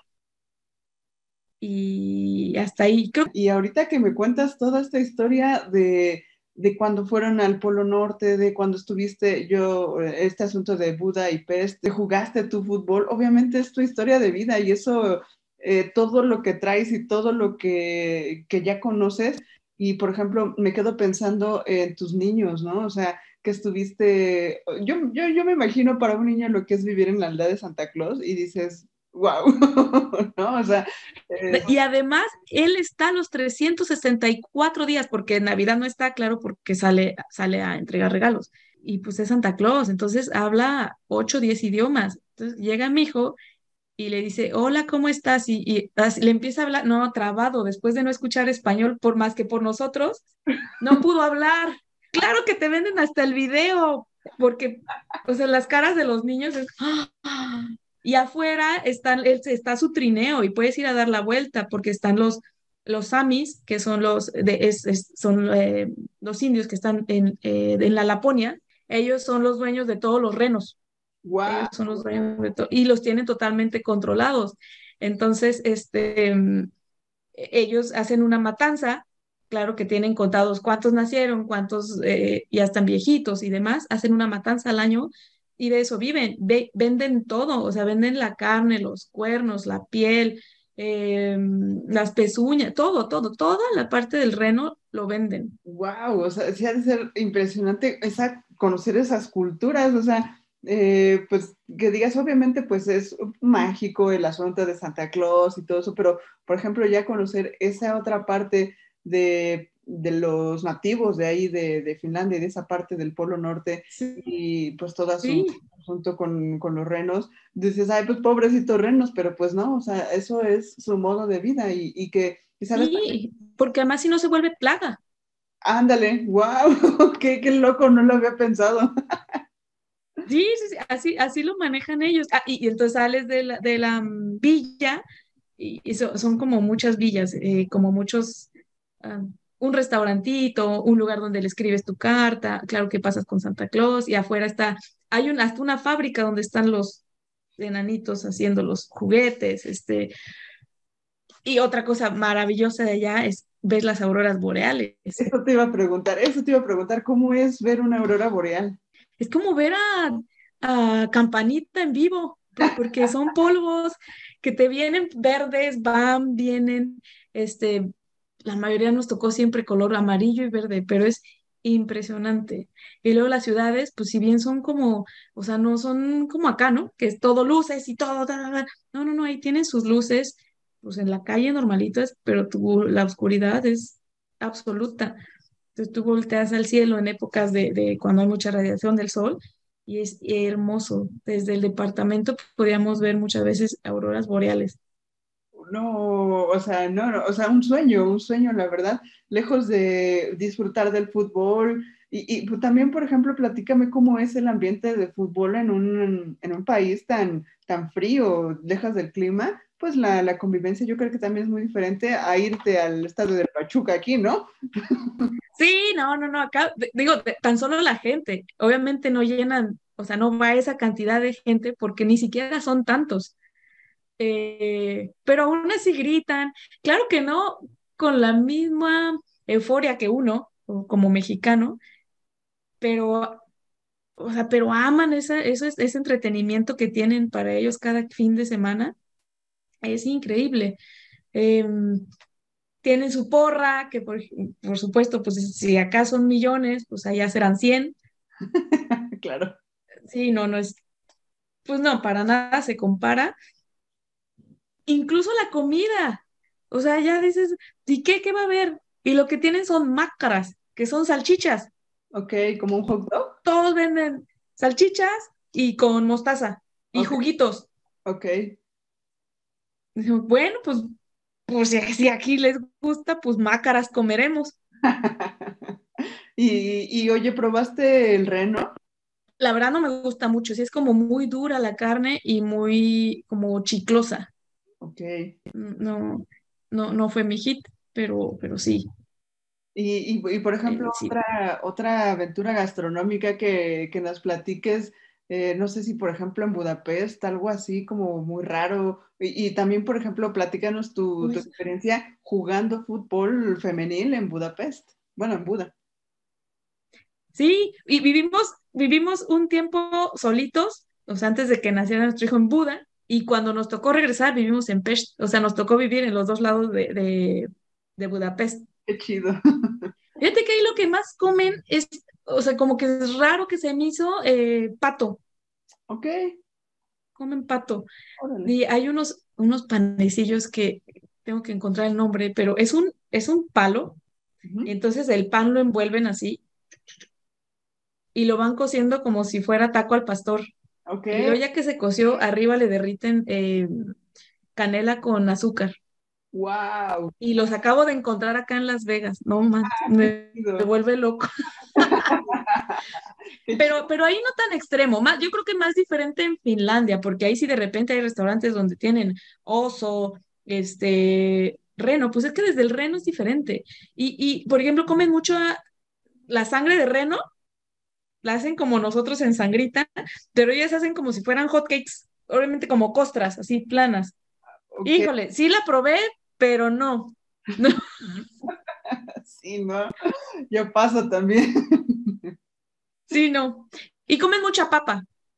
y hasta ahí. Creo Y ahorita que me cuentas toda esta historia de, de cuando fueron al Polo Norte, de cuando estuviste yo, eh, este asunto de Buda y Pest, de jugaste tu fútbol, obviamente es tu historia de vida y eso, eh, todo lo que traes y todo lo que, que ya conoces. Y por ejemplo, me quedo pensando en tus niños, ¿no? O sea, que estuviste, yo, yo, yo me imagino para un niño lo que es vivir en la aldea de Santa Claus y dices, wow, ¿no? O sea, eh, y además él está los trescientos sesenta y cuatro días, porque en Navidad no está, claro, porque sale, sale a entregar regalos. Y pues es Santa Claus, entonces habla ocho o diez idiomas. Entonces llega mi hijo y le dice, hola, ¿cómo estás? Y, y así le empieza a hablar, no, trabado, después de no escuchar español por más que por nosotros, no pudo hablar. Claro que te venden hasta el video, porque, o sea, las caras de los niños es... ¡ah! Y afuera están, el- está su trineo y puedes ir a dar la vuelta porque están los, los samis, que son los, de, es- es- son, eh, los indios que están en, eh, en la Laponia. Ellos son los dueños de todos los renos. Ellos wow. son los dueños de todo y los tienen totalmente controlados. Entonces, este, mm, ellos hacen una matanza, claro que tienen contados cuántos nacieron, cuántos eh, ya están viejitos y demás, hacen una matanza al año y de eso viven, Ve- venden todo, o sea, venden la carne, los cuernos, la piel, eh, las pezuñas, todo, todo, toda la parte del reno lo venden. Wow, o sea, sí ha de ser impresionante esa, conocer esas culturas, o sea, eh, pues que digas, obviamente, pues es mágico el asunto de Santa Claus y todo eso, pero, por ejemplo, ya conocer esa otra parte de, de los nativos de ahí, de, de Finlandia y de esa parte del Polo Norte, y pues todo su Sí, asunto con, con los renos, dices, ay, pues pobrecitos renos, pero pues no, o sea, eso es su modo de vida y, y que quizás sí, porque además si no se vuelve plaga. ándale, wow, qué, qué loco, no lo había pensado. Sí, sí, sí, así, así lo manejan ellos. Ah, y, y entonces sales de la, de la mm, villa, y, y so- son como muchas villas, eh, como muchos, ah, un restaurantito, un lugar donde le escribes tu carta, claro que pasas con Santa Claus, y afuera está, hay un, hasta una fábrica donde están los enanitos haciendo los juguetes, este, y otra cosa maravillosa de allá es ver las auroras boreales. Eso te iba a preguntar, eso te iba a preguntar, ¿cómo es ver una aurora boreal? Es como ver a, a Campanita en vivo, po- porque son polvos que te vienen verdes, van, vienen, este, la mayoría nos tocó siempre color amarillo y verde, pero es impresionante. Y luego las ciudades, pues si bien son como, o sea, no son como acá, ¿no? Que es todo luces y todo, ta, ta, ta. No, no, no, ahí tienen sus luces, pues en la calle normalitas, pero tu, la oscuridad es absoluta. Entonces tú volteas al cielo en épocas de, de cuando hay mucha radiación del sol y es hermoso. Desde el departamento podíamos ver muchas veces auroras boreales. No, o sea, no, no, o sea, un sueño, un sueño, la verdad, lejos de disfrutar del fútbol. Y, y pues, también, por ejemplo, platícame cómo es el ambiente de fútbol en un, en un país tan, tan frío, lejos del clima, pues la, la convivencia yo creo que también es muy diferente a irte al estadio del Pachuca aquí, ¿no? Sí, no, no, no, acá, de- digo, de- tan solo la gente, obviamente no llenan, o sea, no va esa cantidad de gente porque ni siquiera son tantos. Eh, pero aún así gritan, claro que no con la misma euforia que uno, o como mexicano, pero o sea, pero aman esa, eso es, ese entretenimiento que tienen para ellos cada fin de semana. Es increíble. Em, Tienen su porra, que por, por supuesto, pues si acá son millones, pues allá serán cien. Claro. Sí, no, no es, pues no, para nada se compara. Incluso la comida. O sea, ya dices, ¿y qué, qué va a haber? Y lo que tienen son máscaras, que son salchichas. Ok, como un hot dog. Todos venden salchichas y con mostaza y Ok, juguitos. ok. Dijo, bueno, pues, pues si, si aquí les gusta, pues mácaras comeremos. Y, y oye, ¿probaste el reno? La verdad no me gusta mucho, sí es como muy dura la carne y muy como chiclosa. Ok. No, no, no fue mi hit, pero, pero sí, Y, y- y, por ejemplo, eh, sí. otra, otra aventura gastronómica que, que nos platiques, eh, no sé si, por ejemplo, en Budapest, algo así como muy raro. Y, y también, por ejemplo, platícanos tu, tu Pues, experiencia jugando fútbol femenil en Budapest. Bueno, en Buda. sí, y vivimos, vivimos un tiempo solitos, o sea, antes de que naciera nuestro hijo en Buda, y cuando nos tocó regresar, vivimos en Pest, o sea, nos tocó vivir en los dos lados de, de, de Budapest. Qué chido. Fíjate que ahí lo que más comen es, o sea, como que es raro que se me hizo eh, pato, Ok, comen pato. órale. Y hay unos, unos panecillos que tengo que encontrar el nombre, pero es un, es un palo, y Ujú. entonces el pan lo envuelven así y lo van cociendo como si fuera taco al pastor. Ok, Y luego ya que se coció, arriba le derriten eh, canela con azúcar. wow. Y los acabo de encontrar acá en Las Vegas. No, man, Qué me, me chido. vuelve loco. Qué Pero, chido. pero ahí no tan extremo, más, yo creo que más diferente en Finlandia, porque ahí sí de repente hay restaurantes donde tienen oso, este, reno, pues es que desde el reno es diferente. Y, y por ejemplo, comen mucho a- la sangre de reno, la hacen como nosotros en sangrita, pero ellas hacen como si fueran hotcakes, obviamente como costras, así planas. Ok, Híjole, sí la probé, pero no. No, sí, ¿no? Yo paso también. sí, no. Y comen mucha papa.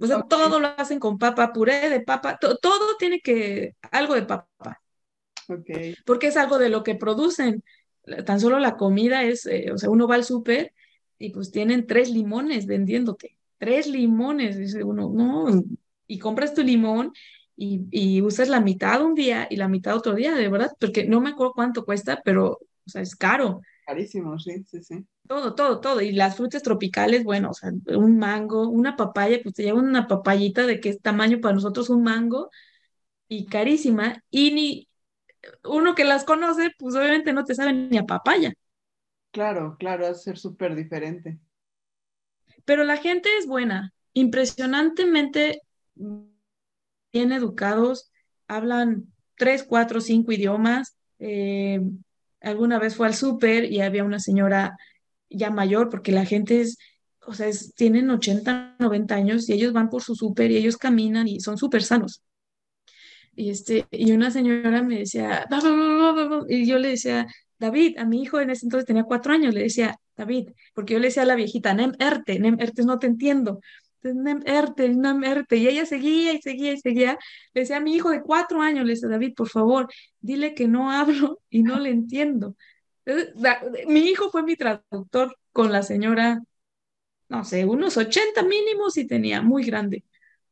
O sea, Ok, todo lo hacen con papa, puré de papa, to- todo tiene que, algo de papa, ok, porque es algo de lo que producen. La- Tan solo la comida es, eh, o sea, uno va al súper y pues tienen tres limones vendiéndote, tres limones, dice uno, no, y compras tu limón y, y usas la mitad un día y la mitad otro día, de verdad, porque no me acuerdo cuánto cuesta, pero, o sea, es caro. carísimo, sí, sí, sí. Todo, todo, todo. Y las frutas tropicales, bueno, o sea, un mango, una papaya, pues te llevan una papayita de qué es tamaño para nosotros un mango y carísima. Y ni uno que las conoce, pues obviamente no te sabe ni a papaya. Claro, claro, va a ser súper diferente. Pero la gente es buena, impresionantemente bien educados, hablan tres, cuatro, cinco idiomas. Eh, alguna vez fue al súper y había una señora ya mayor, porque la gente es, o sea, es- tienen ochenta noventa años y ellos van por su súper y ellos caminan y son súper sanos. Y, este, y una señora me decía, "Va, va, va, va, va", y yo le decía, David, a mi hijo en ese entonces tenía cuatro años, le decía, David, porque yo le decía a la viejita, Nem Erte, Nem Erte, no te entiendo. Entonces, Nem Erte, Nem Erte, y ella seguía y seguía y seguía. Le decía a mi hijo de cuatro años, le decía, David, por favor, dile que no hablo y no le entiendo. Entonces, da- mi hijo fue mi traductor con la señora, no sé, unos ochenta mínimos y tenía muy grande.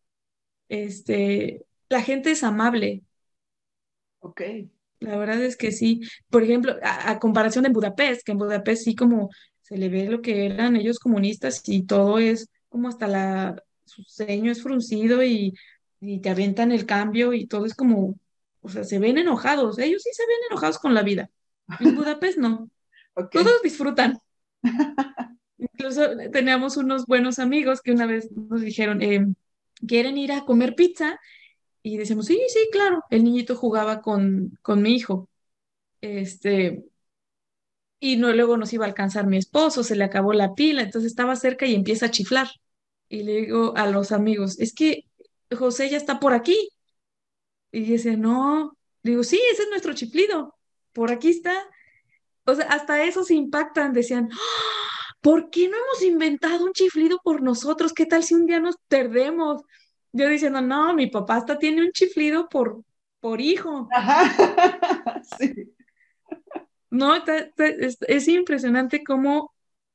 Este, la gente es amable. Ok, La verdad es que sí. Por ejemplo, a, a comparación de Budapest, que en Budapest sí como se le ve lo que eran ellos comunistas y todo es como hasta la, su ceño es fruncido y, y te avientan el cambio y todo es como, o sea, se ven enojados. Ellos sí se ven enojados con la vida. En Budapest no. ok. Todos disfrutan. Incluso teníamos unos buenos amigos que una vez nos dijeron, eh, ¿quieren ir a comer pizza? Y decíamos, sí, sí, claro. El niñito jugaba con, con mi hijo. Este, y no, luego nos iba a alcanzar mi esposo, se le acabó la pila, entonces estaba cerca y empieza a chiflar. Y le digo a los amigos, es que José ya está por aquí. Y dice, no, digo, sí, ese es nuestro chiflido, por aquí está. O sea, hasta esos se impactan, decían, "¡Ah! ¿Por qué no hemos inventado un chiflido por nosotros? ¿Qué tal si un día nos perdemos?" Yo diciendo, no, mi papá hasta tiene un chiflido por, por hijo. Ajá, sí, No, está- está- es, es impresionante cómo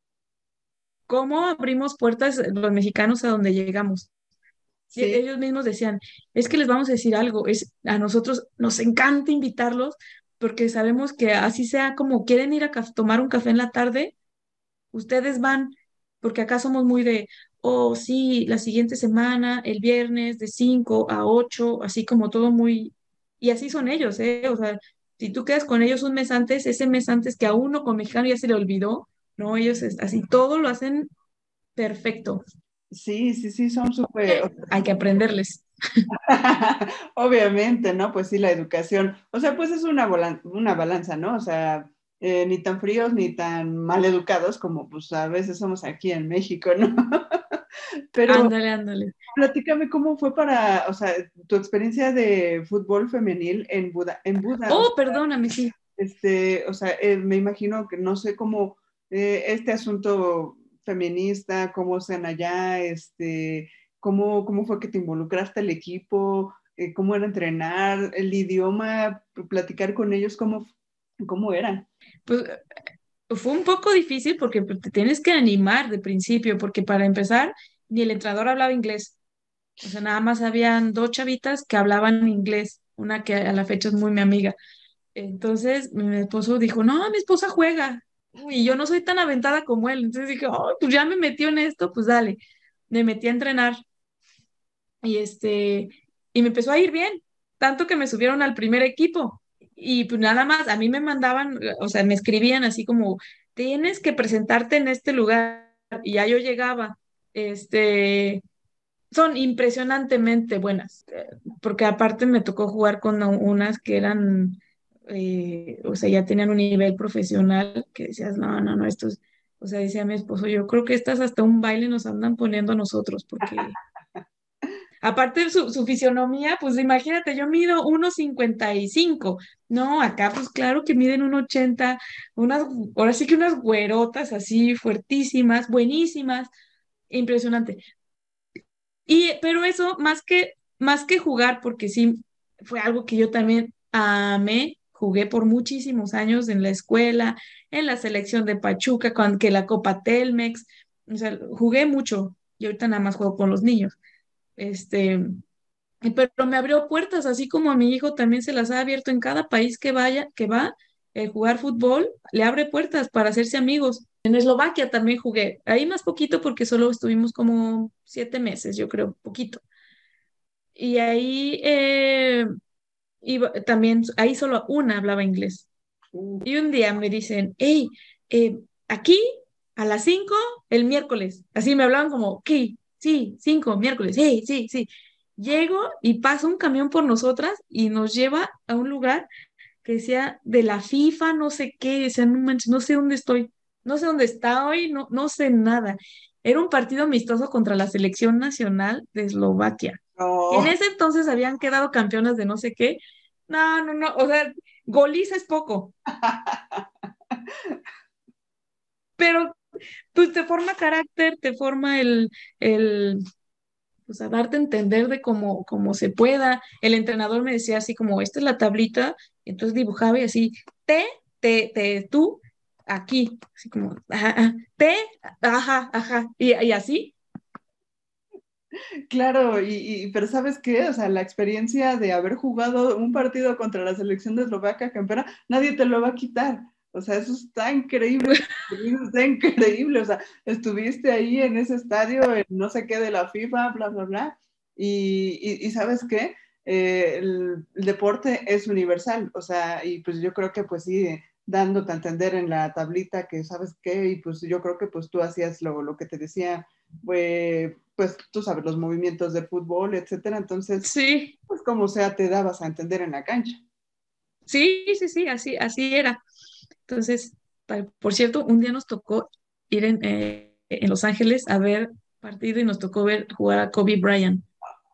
cómo abrimos puertas los mexicanos a donde llegamos. Y sí, ellos mismos decían, es que les vamos a decir algo, es, a nosotros nos encanta invitarlos porque sabemos que así sea como quieren ir a ca- tomar un café en la tarde, ustedes van, porque acá somos muy de, oh, sí, la siguiente semana, el viernes de cinco a ocho así como todo muy, y así son ellos, ¿eh? O sea, si tú quedas con ellos un mes antes, ese mes antes que a uno con mexicano ya se le olvidó, no, ellos es- así todo lo hacen perfecto. sí, sí, sí, son súper, o Hay que aprenderles. obviamente, ¿no? Pues sí, la educación, o sea, pues es una, bolan- una balanza, ¿no? O sea, eh, ni tan fríos ni tan mal educados como pues a veces somos aquí en México, ¿no? Pero Ándale, ándale. platícame cómo fue para, o sea, tu experiencia de fútbol femenil en Buda, en Buda, o Oh, perdóname, sí. este, o sea, eh, me imagino que no sé cómo eh, este asunto feminista, cómo sean allá, este, cómo, cómo fue que te involucraste al equipo, eh, cómo era entrenar, el idioma, platicar con ellos, cómo, cómo era. Pues fue un poco difícil porque pues, te tienes que animar de principio, porque para empezar, ni el entrenador hablaba inglés. O sea, nada más habían dos chavitas que hablaban inglés, una que a la fecha es muy mi amiga. Entonces, mi esposo dijo, no, mi esposa juega. Y yo no soy tan aventada como él. Entonces dije, oh, pues ya me metió en esto, pues dale. Me metí a entrenar. Y este, y me empezó a ir bien, tanto que me subieron al primer equipo. Y pues nada más, a mí me mandaban, o sea, me escribían así como, tienes que presentarte en este lugar. Y ya yo llegaba. Este, son impresionantemente buenas, eh, porque aparte me tocó jugar con u- unas que eran, eh, o sea, ya tenían un nivel profesional que decías, no, no, no, estos, o sea, decía mi esposo, yo creo que estas hasta un baile nos andan poniendo a nosotros, porque aparte su, su fisionomía, pues imagínate, yo mido uno cincuenta y cinco. No, acá pues claro que miden uno ochenta, unas, ahora sí que unas güerotas así fuertísimas, buenísimas, impresionante. Y, pero eso, más que, más que jugar, porque sí, fue algo que yo también amé, jugué por muchísimos años en la escuela, en la selección de Pachuca, con que la Copa Telmex, o sea, jugué mucho y ahorita nada más juego con los niños. Este, y pero me abrió puertas, así como a mi hijo también se las ha abierto en cada país que vaya, que va, el jugar fútbol le abre puertas para hacerse amigos. En Eslovaquia también jugué, ahí más poquito porque solo estuvimos como siete meses, yo creo, poquito. Y ahí eh, iba, también, ahí solo una hablaba inglés. Uh, Y un día me dicen, hey, eh, aquí a las cinco el miércoles. Así me hablaban como, ok, sí, cinco miércoles, sí, sí, sí. Llego y pasa un camión por nosotras y nos lleva a un lugar que decía de la FIFA, no sé qué, decía, no manches, no sé dónde estoy, no sé dónde está hoy, no, no sé nada. Era un partido amistoso contra la selección nacional de Eslovaquia, que en no. ese entonces habían quedado campeonas de no sé qué. No, no, no, o sea, goliza es poco, pero pues te forma carácter, te forma el, el, pues a darte a entender de cómo, cómo se pueda. El entrenador me decía así como, esta es la tablita, y entonces dibujaba y así, te, te, te, tú, aquí, así como, ajá, ajá, te, ajá, ajá, y, y así. Claro, y, y- pero ¿sabes qué? O sea, la experiencia de haber jugado un partido contra la selección de Eslovaquia campeona, nadie te lo va a quitar. O sea, eso está increíble, esa experiencia está increíble. O sea, estuviste ahí en ese estadio, en no sé qué de la FIFA, bla, bla, bla. Y, y- y ¿sabes qué? Eh, el, el deporte es universal. O sea, y pues yo creo que pues sí, dándote a entender en la tablita que, ¿sabes qué? Y pues yo creo que pues tú hacías lo, lo que te decía pues, pues tú sabes, los movimientos de fútbol, etcétera. Entonces, Sí, pues como sea, te dabas a entender en la cancha. sí, sí, sí, así, así era. Entonces, pa- por cierto, un día nos tocó ir en, eh, en Los Ángeles a ver partido y nos tocó ver jugar a Kobe Bryant.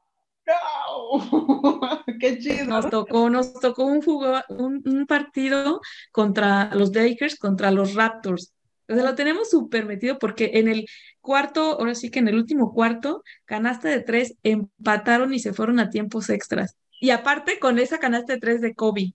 ¡No! ¡Qué chido! Nos tocó, nos tocó un, jugo- un, un partido contra los Lakers, contra los Raptors. O sea, lo tenemos súper metido porque en el cuarto, ahora sí que en el último cuarto, canasta de tres, empataron y se fueron a tiempos extras. Y aparte con esa canasta de tres de Kobe.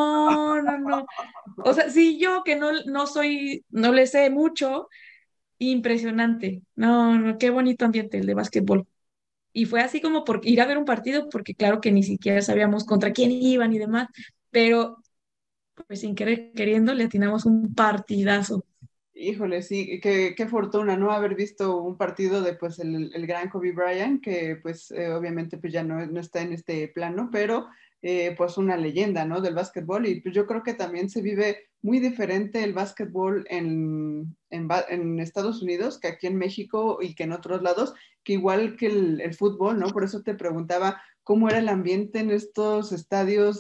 No, no, no. O sea, sí, yo que no, no soy, no le sé mucho, impresionante. No, no, qué bonito ambiente el de básquetbol. Y fue así como por ir a ver un partido, porque claro que ni siquiera sabíamos contra quién iban y demás, pero pues sin querer queriendo le atinamos un partidazo. Híjole, sí, qué, qué fortuna, ¿no? Haber visto un partido de, pues, el, el gran Kobe Bryant, que, pues, eh, obviamente, pues, ya no, no está en este plano, pero, eh, pues, una leyenda, ¿no? Del básquetbol. Y, pues, yo creo que también se vive muy diferente el básquetbol en, en, ba- en Estados Unidos que aquí en México y que en otros lados, que igual que el, el fútbol, ¿no? Por eso te preguntaba cómo era el ambiente en estos estadios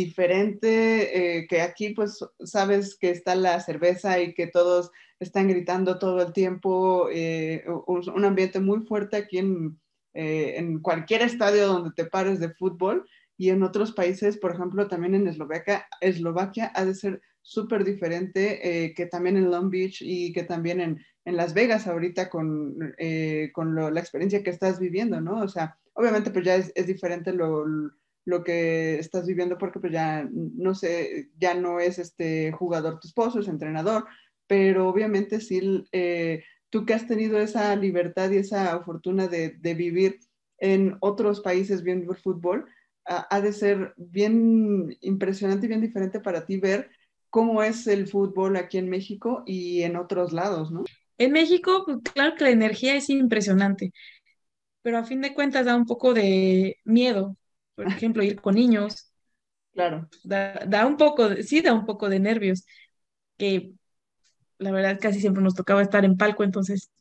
diferente, eh, que aquí pues sabes que está la cerveza y que todos están gritando todo el tiempo, eh, un, un, ambiente muy fuerte aquí en, eh, en, cualquier estadio donde te pares de fútbol y en otros países, por ejemplo, también en Eslovaquia, Eslovaquia ha de ser súper diferente, eh, que también en Long Beach y que también en, en Las Vegas ahorita con, eh, con lo, la experiencia que estás viviendo, ¿no? O sea, obviamente pues ya es, es diferente lo, lo que estás viviendo porque pues ya no sé, ya no es este jugador tu esposo, es entrenador, pero obviamente sí, eh, tú que has tenido esa libertad y esa fortuna de, de vivir en otros países viendo el fútbol, ha, ha de ser bien impresionante y bien diferente para ti ver cómo es el fútbol aquí en México y en otros lados, ¿no? En México, pues, claro que la energía es impresionante, pero a fin de cuentas da un poco de miedo. Por ejemplo, ir con niños, Claro. da, da un poco, de- sí da un poco de nervios, que la verdad casi siempre nos tocaba estar en palco, entonces,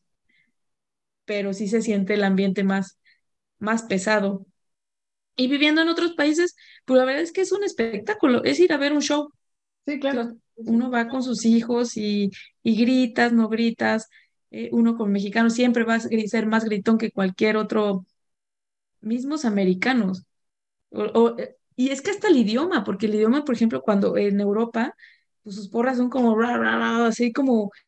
pero sí se siente el ambiente más, más pesado. Y viviendo en otros países, pues la verdad es que es un espectáculo, es ir a ver un show. Sí, claro. Entonces, Sí, sí. uno va con sus hijos y, y gritas, no gritas. Eh, uno como mexicano siempre va a gri- ser más gritón que cualquier otro, mismos americanos. O- o, eh, y es que hasta el idioma, porque el idioma, por ejemplo, cuando en Europa, pues sus porras son como ra, ra, ra, así como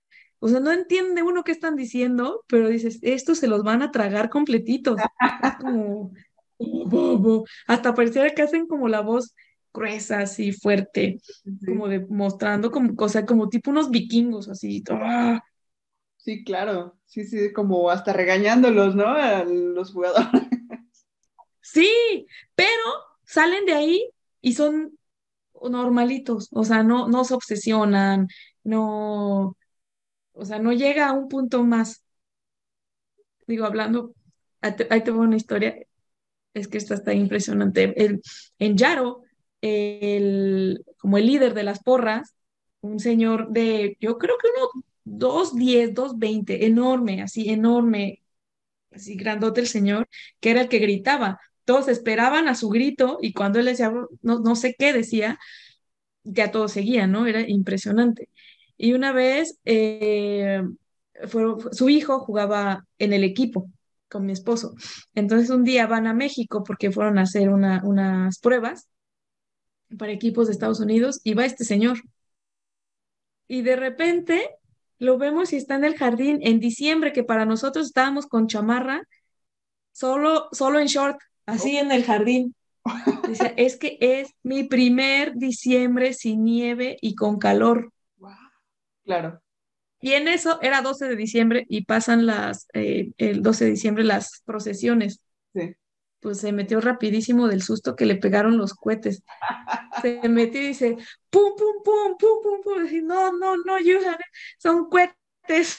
O sea, no entiende uno qué están diciendo, pero dices, estos se los van a tragar completitos. Es como, "Oh, bobo". Hasta pareciera que hacen como la voz gruesa, así fuerte, como Sí, de mostrando como, o sea, como tipo unos vikingos, así. ¡Ah! sí, claro. Sí, sí, como hasta regañándolos, ¿no? A los jugadores. Sí, pero salen de ahí y son normalitos, o sea, no, no se obsesionan, no, o sea, no llega a un punto más. Digo, hablando, ahí te, ahí te voy una historia, es que esta está impresionante. El, en Yaro, el, como el líder de las porras, un señor de, yo creo que uno, dos diez, dos veinte, enorme, así enorme, así grandote el señor, que era el que gritaba. Todos esperaban a su grito y cuando él decía, no, no sé qué decía, ya todos seguían, ¿no? Era impresionante. Y una vez eh, fue- su hijo jugaba en el equipo con mi esposo. Entonces un día van a México porque fueron a hacer una- unas pruebas para equipos de Estados Unidos y va este señor. Y de repente lo vemos y está en el jardín en diciembre, que para nosotros estábamos con chamarra, solo, solo en short, así en el jardín. Decía, es que es mi primer diciembre sin nieve y con calor. Wow. Claro, Y en eso era doce de diciembre y pasan las, eh, el doce de diciembre las procesiones. sí. Pues se metió rapidísimo del susto que le pegaron los cohetes. Se metió y dice, pum, pum, pum, pum, pum, pum. Y, no, no, no, ayudan, son cohetes.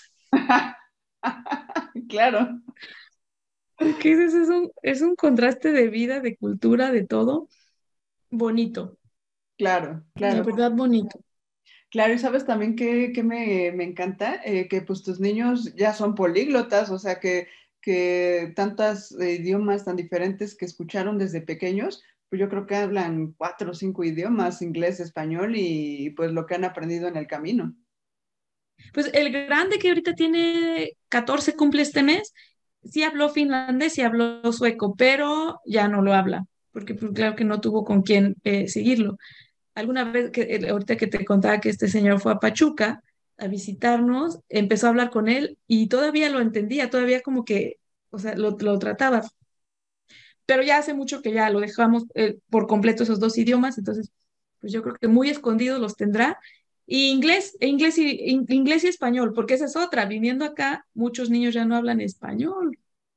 Claro, Que es, es un, es un contraste de vida, de cultura, de todo, bonito, claro, la claro. verdad bonito. Claro, y sabes también que, que me, me encanta. Eh, que pues tus niños ya son políglotas, o sea que, que tantos idiomas tan diferentes que escucharon desde pequeños, pues yo creo que hablan cuatro o cinco idiomas, inglés, español y pues lo que han aprendido en el camino. Pues el grande que ahorita tiene catorce cumple este mes, sí habló finlandés y habló sueco, pero ya no lo habla, porque pues, claro que no tuvo con quién eh, seguirlo. Alguna vez, que eh, ahorita que te contaba que este señor fue a Pachuca a visitarnos, empezó a hablar con él y todavía lo entendía, todavía como que, o sea, lo, lo trataba, pero ya hace mucho que ya lo dejamos eh, por completo esos dos idiomas, entonces, pues yo creo que muy escondidos los tendrá. Y inglés, e inglés y, in- inglés y español, porque esa es otra. Viniendo acá, muchos niños ya no hablan español.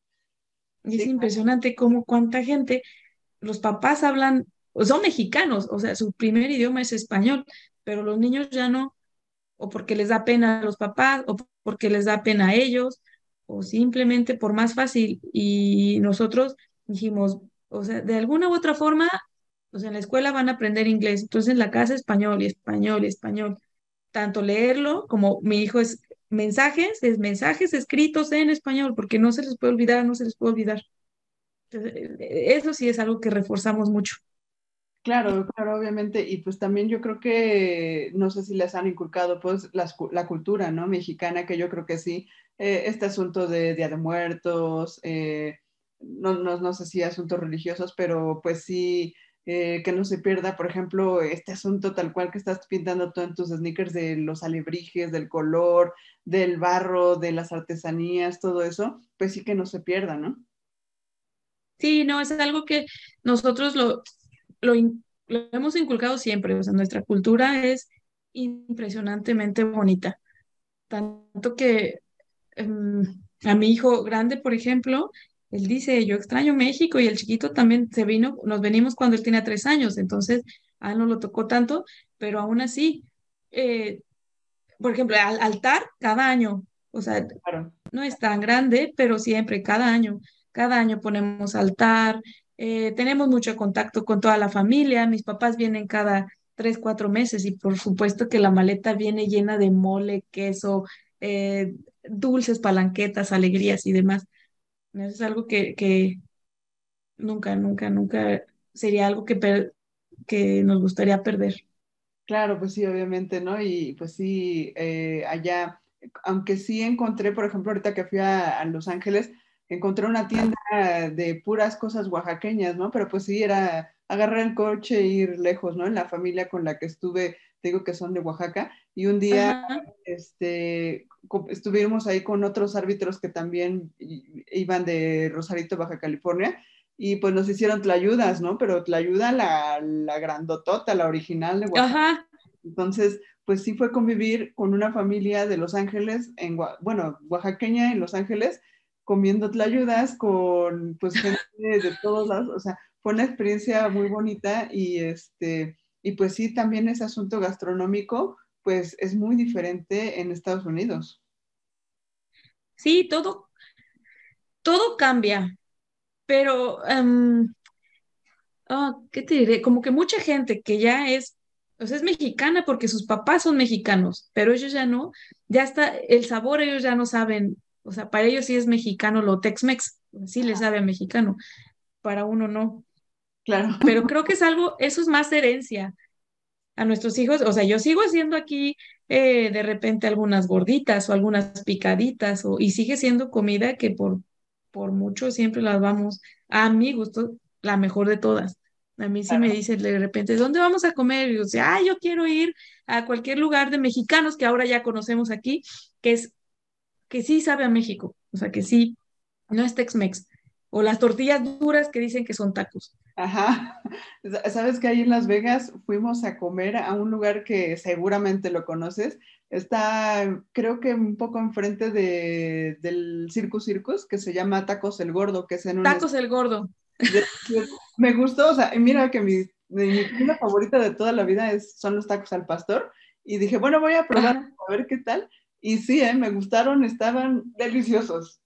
Y es Sí, impresionante cómo cuánta gente, los papás hablan, o son mexicanos, o sea, su primer idioma es español, pero los niños ya no, o porque les da pena a los papás, o porque les da pena a ellos, o simplemente por más fácil. Y nosotros dijimos, o sea, de alguna u otra forma, o sea, en la escuela van a aprender inglés, entonces en la casa español y español y español, tanto leerlo como mi hijo es mensajes, es mensajes escritos en español, porque no se les puede olvidar, no se les puede olvidar. Entonces, eh, eso sí es algo que reforzamos mucho. claro, claro, obviamente. Y pues también yo creo que, no sé si les han inculcado pues las cu- la, cultura, ¿no? Mexicana, que yo creo que sí. Eh, este asunto de Día de Muertos, eh, no, no, no sé si asuntos religiosos, pero pues sí, eh, que no se pierda, por ejemplo, este asunto tal cual que estás pintando tú en tus sneakers de los alebrijes, del color, del barro, de las artesanías, todo eso, pues sí que no se pierda, ¿no? Sí, no, es algo que nosotros lo, lo, in- lo hemos inculcado siempre, o sea, nuestra cultura es impresionantemente bonita, tanto que em, a mi hijo grande, por ejemplo, él dice, yo extraño México y el chiquito también se vino, nos venimos cuando él tenía tres años, entonces a él no lo tocó tanto, pero aún así, eh, por ejemplo, al altar cada año, o sea, Claro. no es tan grande, pero siempre, cada año, cada año ponemos altar, eh, tenemos mucho contacto con toda la familia, mis papás vienen cada tres, cuatro meses y por supuesto que la maleta viene llena de mole, queso, eh, dulces, palanquetas, alegrías y demás. Eso es algo que, que nunca, nunca, nunca sería algo que, per- que nos gustaría perder. Claro, pues sí, obviamente, ¿no? Y pues sí, eh, allá, aunque sí encontré, por ejemplo, ahorita que fui a, a Los Ángeles, encontré una tienda de puras cosas oaxaqueñas, ¿no? Pero pues sí, era agarrar el coche e ir lejos, ¿no? En la familia con la que estuve, te digo que son de Oaxaca, y un día Ajá. este, estuvimos ahí con otros árbitros que también iban de Rosarito, Baja California, y pues nos hicieron tlayudas, ¿no? Pero tlayuda la, la grandotota, la original de Oaxaca. Ajá. Entonces, pues sí fue convivir con una familia de Los Ángeles, en, bueno, oaxaqueña en Los Ángeles, comiendo tlayudas con pues gente de todos lados, o sea, fue una experiencia muy bonita y este, y pues sí, también ese asunto gastronómico, pues es muy diferente en Estados Unidos. Sí, todo, todo cambia, pero, em, ah, ¿qué te diré? Como que mucha gente que ya es, o sea, es mexicana porque sus papás son mexicanos, pero ellos ya no, ya está, el sabor ellos ya no saben, o sea, para ellos sí es mexicano lo Tex-Mex, sí les sabe a mexicano, para uno no. Claro. Pero creo que es algo, eso es más herencia a nuestros hijos, o sea, yo sigo haciendo aquí eh, de repente algunas gorditas o algunas picaditas, o, y sigue siendo comida que por, por mucho siempre las vamos, a mi gusto, la mejor de todas. A mí sí me dice de repente, ¿dónde vamos a comer? Y yo sé, ah, yo quiero ir a cualquier lugar de mexicanos que ahora ya conocemos aquí, que es, que sí sabe a México, o sea, que sí, no es Tex-Mex. O las tortillas duras que dicen que son tacos. Ajá. Sabes que ahí en Las Vegas fuimos a comer a un lugar que seguramente lo conoces. Está, creo que un poco enfrente de, del Circus Circus, que se llama Tacos el Gordo, que es en un... Tacos el gordo. Delicioso. Me gustó, o sea, y mira que mi, mi, mi comida favorita de toda la vida es, son los tacos al pastor. Y dije, bueno, voy a probar Ajá. a ver qué tal. Y sí, eh, me gustaron, estaban deliciosos.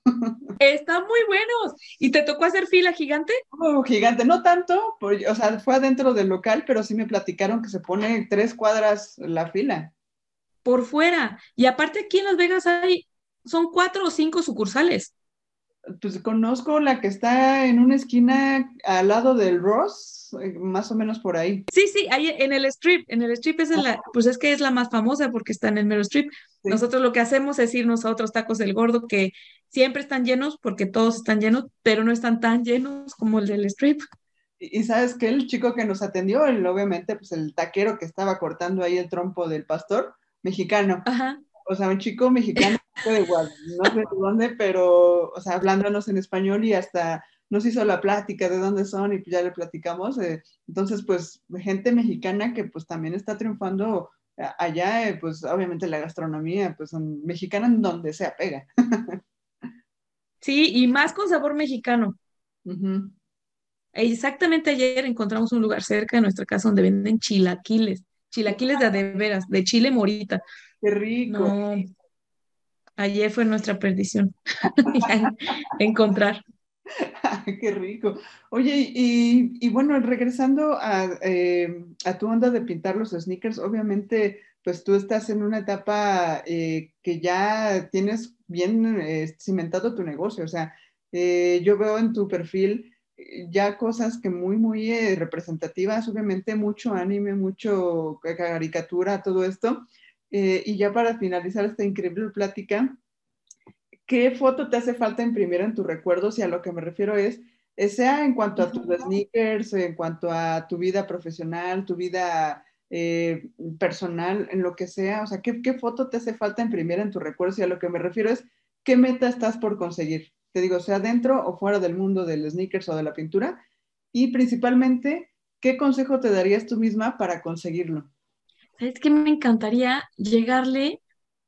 Están muy buenos. ¿Y te tocó hacer fila gigante? Oh, gigante, no tanto, por- o sea, fue adentro del local, pero sí me platicaron que se pone tres cuadras la fila. Por fuera. Y aparte aquí en Las Vegas hay, son cuatro o cinco sucursales. Pues conozco la que está en una esquina al lado del Ross, eh, más o menos por ahí. Sí, sí, hay en el Strip. En el Strip es en la, pues es que es la más famosa porque está en el mero Strip. Sí. Nosotros lo que hacemos es irnos a otros tacos del gordo que siempre están llenos porque todos están llenos, pero no están tan llenos como el del Strip. Y, y sabes que el chico que nos atendió, el, obviamente, pues el taquero que estaba cortando ahí el trompo del pastor, mexicano. Ajá. O sea, un chico mexicano de igual, no sé de dónde, pero, o sea, hablándonos en español y hasta nos hizo la plática de dónde son y pues ya le platicamos. Eh, entonces, pues, gente mexicana que pues también está triunfando a- allá, eh, pues obviamente la gastronomía, pues son mexicana en donde sea pega. Sí, y más con sabor mexicano. Ujú. Exactamente ayer encontramos un lugar cerca de nuestra casa donde venden chilaquiles, chilaquiles de a de veras, de chile morita. Qué rico. No, ayer fue nuestra perdición ya encontrar. Qué rico. Oye, y, y bueno, regresando a, eh, a tu onda de pintar los sneakers, obviamente, pues tú estás en una etapa eh, que ya tienes bien eh, cimentado tu negocio. O sea, eh, yo veo en tu perfil eh, ya cosas que muy, muy eh, representativas, obviamente mucho anime, mucho caricatura, todo esto. Eh, y ya para finalizar esta increíble plática. ¿Qué foto te hace falta imprimir en tus recuerdos? Y a lo que me refiero es, eh, sea en cuanto a tus sneakers, en cuanto a tu vida profesional, tu vida eh, personal, en lo que sea, o sea, ¿qué, ¿qué foto te hace falta imprimir en tus recuerdos? Y a lo que me refiero es, ¿qué meta estás por conseguir? Te digo, sea dentro o fuera del mundo del sneakers o de la pintura. Y principalmente, ¿qué consejo te darías tú misma para conseguirlo? ¿Sabes qué? Me encantaría llegarle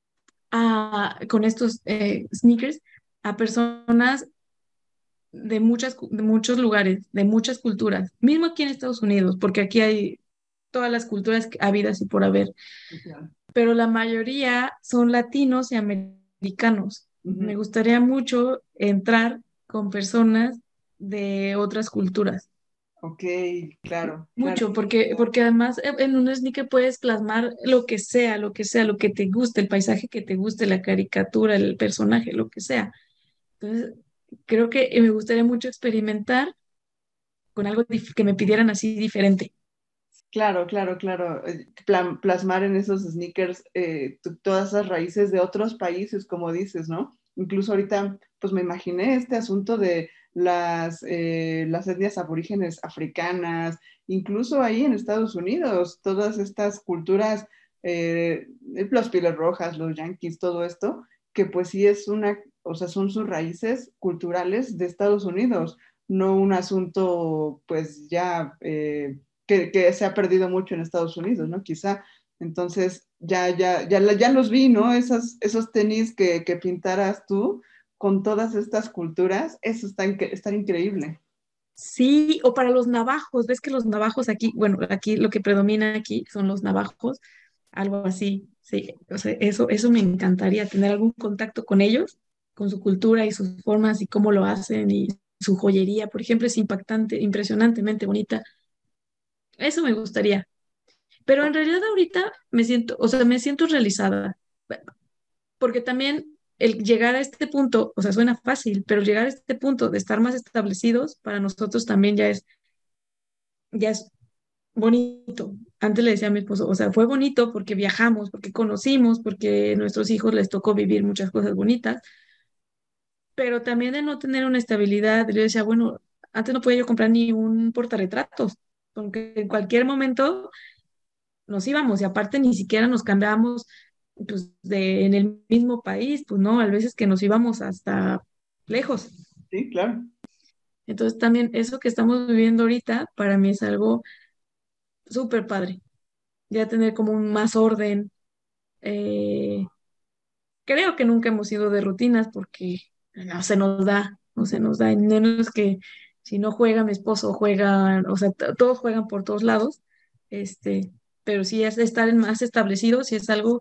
a, con estos eh, sneakers a personas de muchas, cu- de muchos lugares, de muchas culturas, mismo aquí en Estados Unidos, porque aquí hay todas las culturas que- habidas y por haber, pero la mayoría son latinos y americanos. Me Ujú. gustaría mucho entrar con personas de otras culturas. Ok, claro, claro. Mucho, porque, porque además eh, en un sneaker puedes plasmar lo que sea, lo que sea, lo que te guste, el paisaje que te guste, la caricatura, el personaje, lo que sea. Entonces, creo que eh, me gustaría mucho experimentar con algo dif- que me pidieran así diferente. Claro, claro, claro. eh, pla- plasmar en esos sneakers eh, tu- todas esas raíces de otros países, como dices, ¿no? Incluso ahorita, pues me imaginé este asunto de las, eh, las etnias aborígenes africanas, incluso ahí en Estados Unidos, todas estas culturas, eh, los pieles rojas, los yanquis, todo esto, que pues sí es una, o sea, son sus raíces culturales de Estados Unidos, no un asunto pues ya eh, que, que se ha perdido mucho en Estados Unidos, ¿no? Quizá. Entonces, ya, ya, ya, ya los vi, ¿no? Esas, esos tenis que, que pintaras tú con todas estas culturas, eso está, inque- está increíble. Sí, o para los navajos, ves que los navajos aquí, bueno, aquí lo que predomina aquí son los navajos, algo así, sí, o sea, eso, eso me encantaría, tener algún contacto con ellos, con su cultura y sus formas y cómo lo hacen y su joyería, por ejemplo, es impactante, impresionantemente bonita, eso me gustaría, pero en realidad ahorita me siento, o sea, me siento realizada, porque también el llegar a este punto, o sea, suena fácil, pero llegar a este punto de estar más establecidos para nosotros también ya es, ya es bonito. Antes le decía a mi esposo, o sea, fue bonito porque viajamos, porque conocimos, porque a nuestros hijos les tocó vivir muchas cosas bonitas, pero también de no tener una estabilidad, yo decía, bueno, antes no podía yo comprar ni un portarretratos, porque en cualquier momento nos íbamos y aparte ni siquiera nos cambiábamos pues de en el mismo país, pues no, a veces que nos íbamos hasta lejos. Sí, claro. Entonces también eso que estamos viviendo ahorita para mí es algo súper padre, ya tener como un más orden. eh, Creo que nunca hemos ido de rutinas porque no se nos da, no se nos da, en menos que si no juega mi esposo, juega, o sea, t- todos juegan por todos lados, este, pero sí es estar en más establecidos y es algo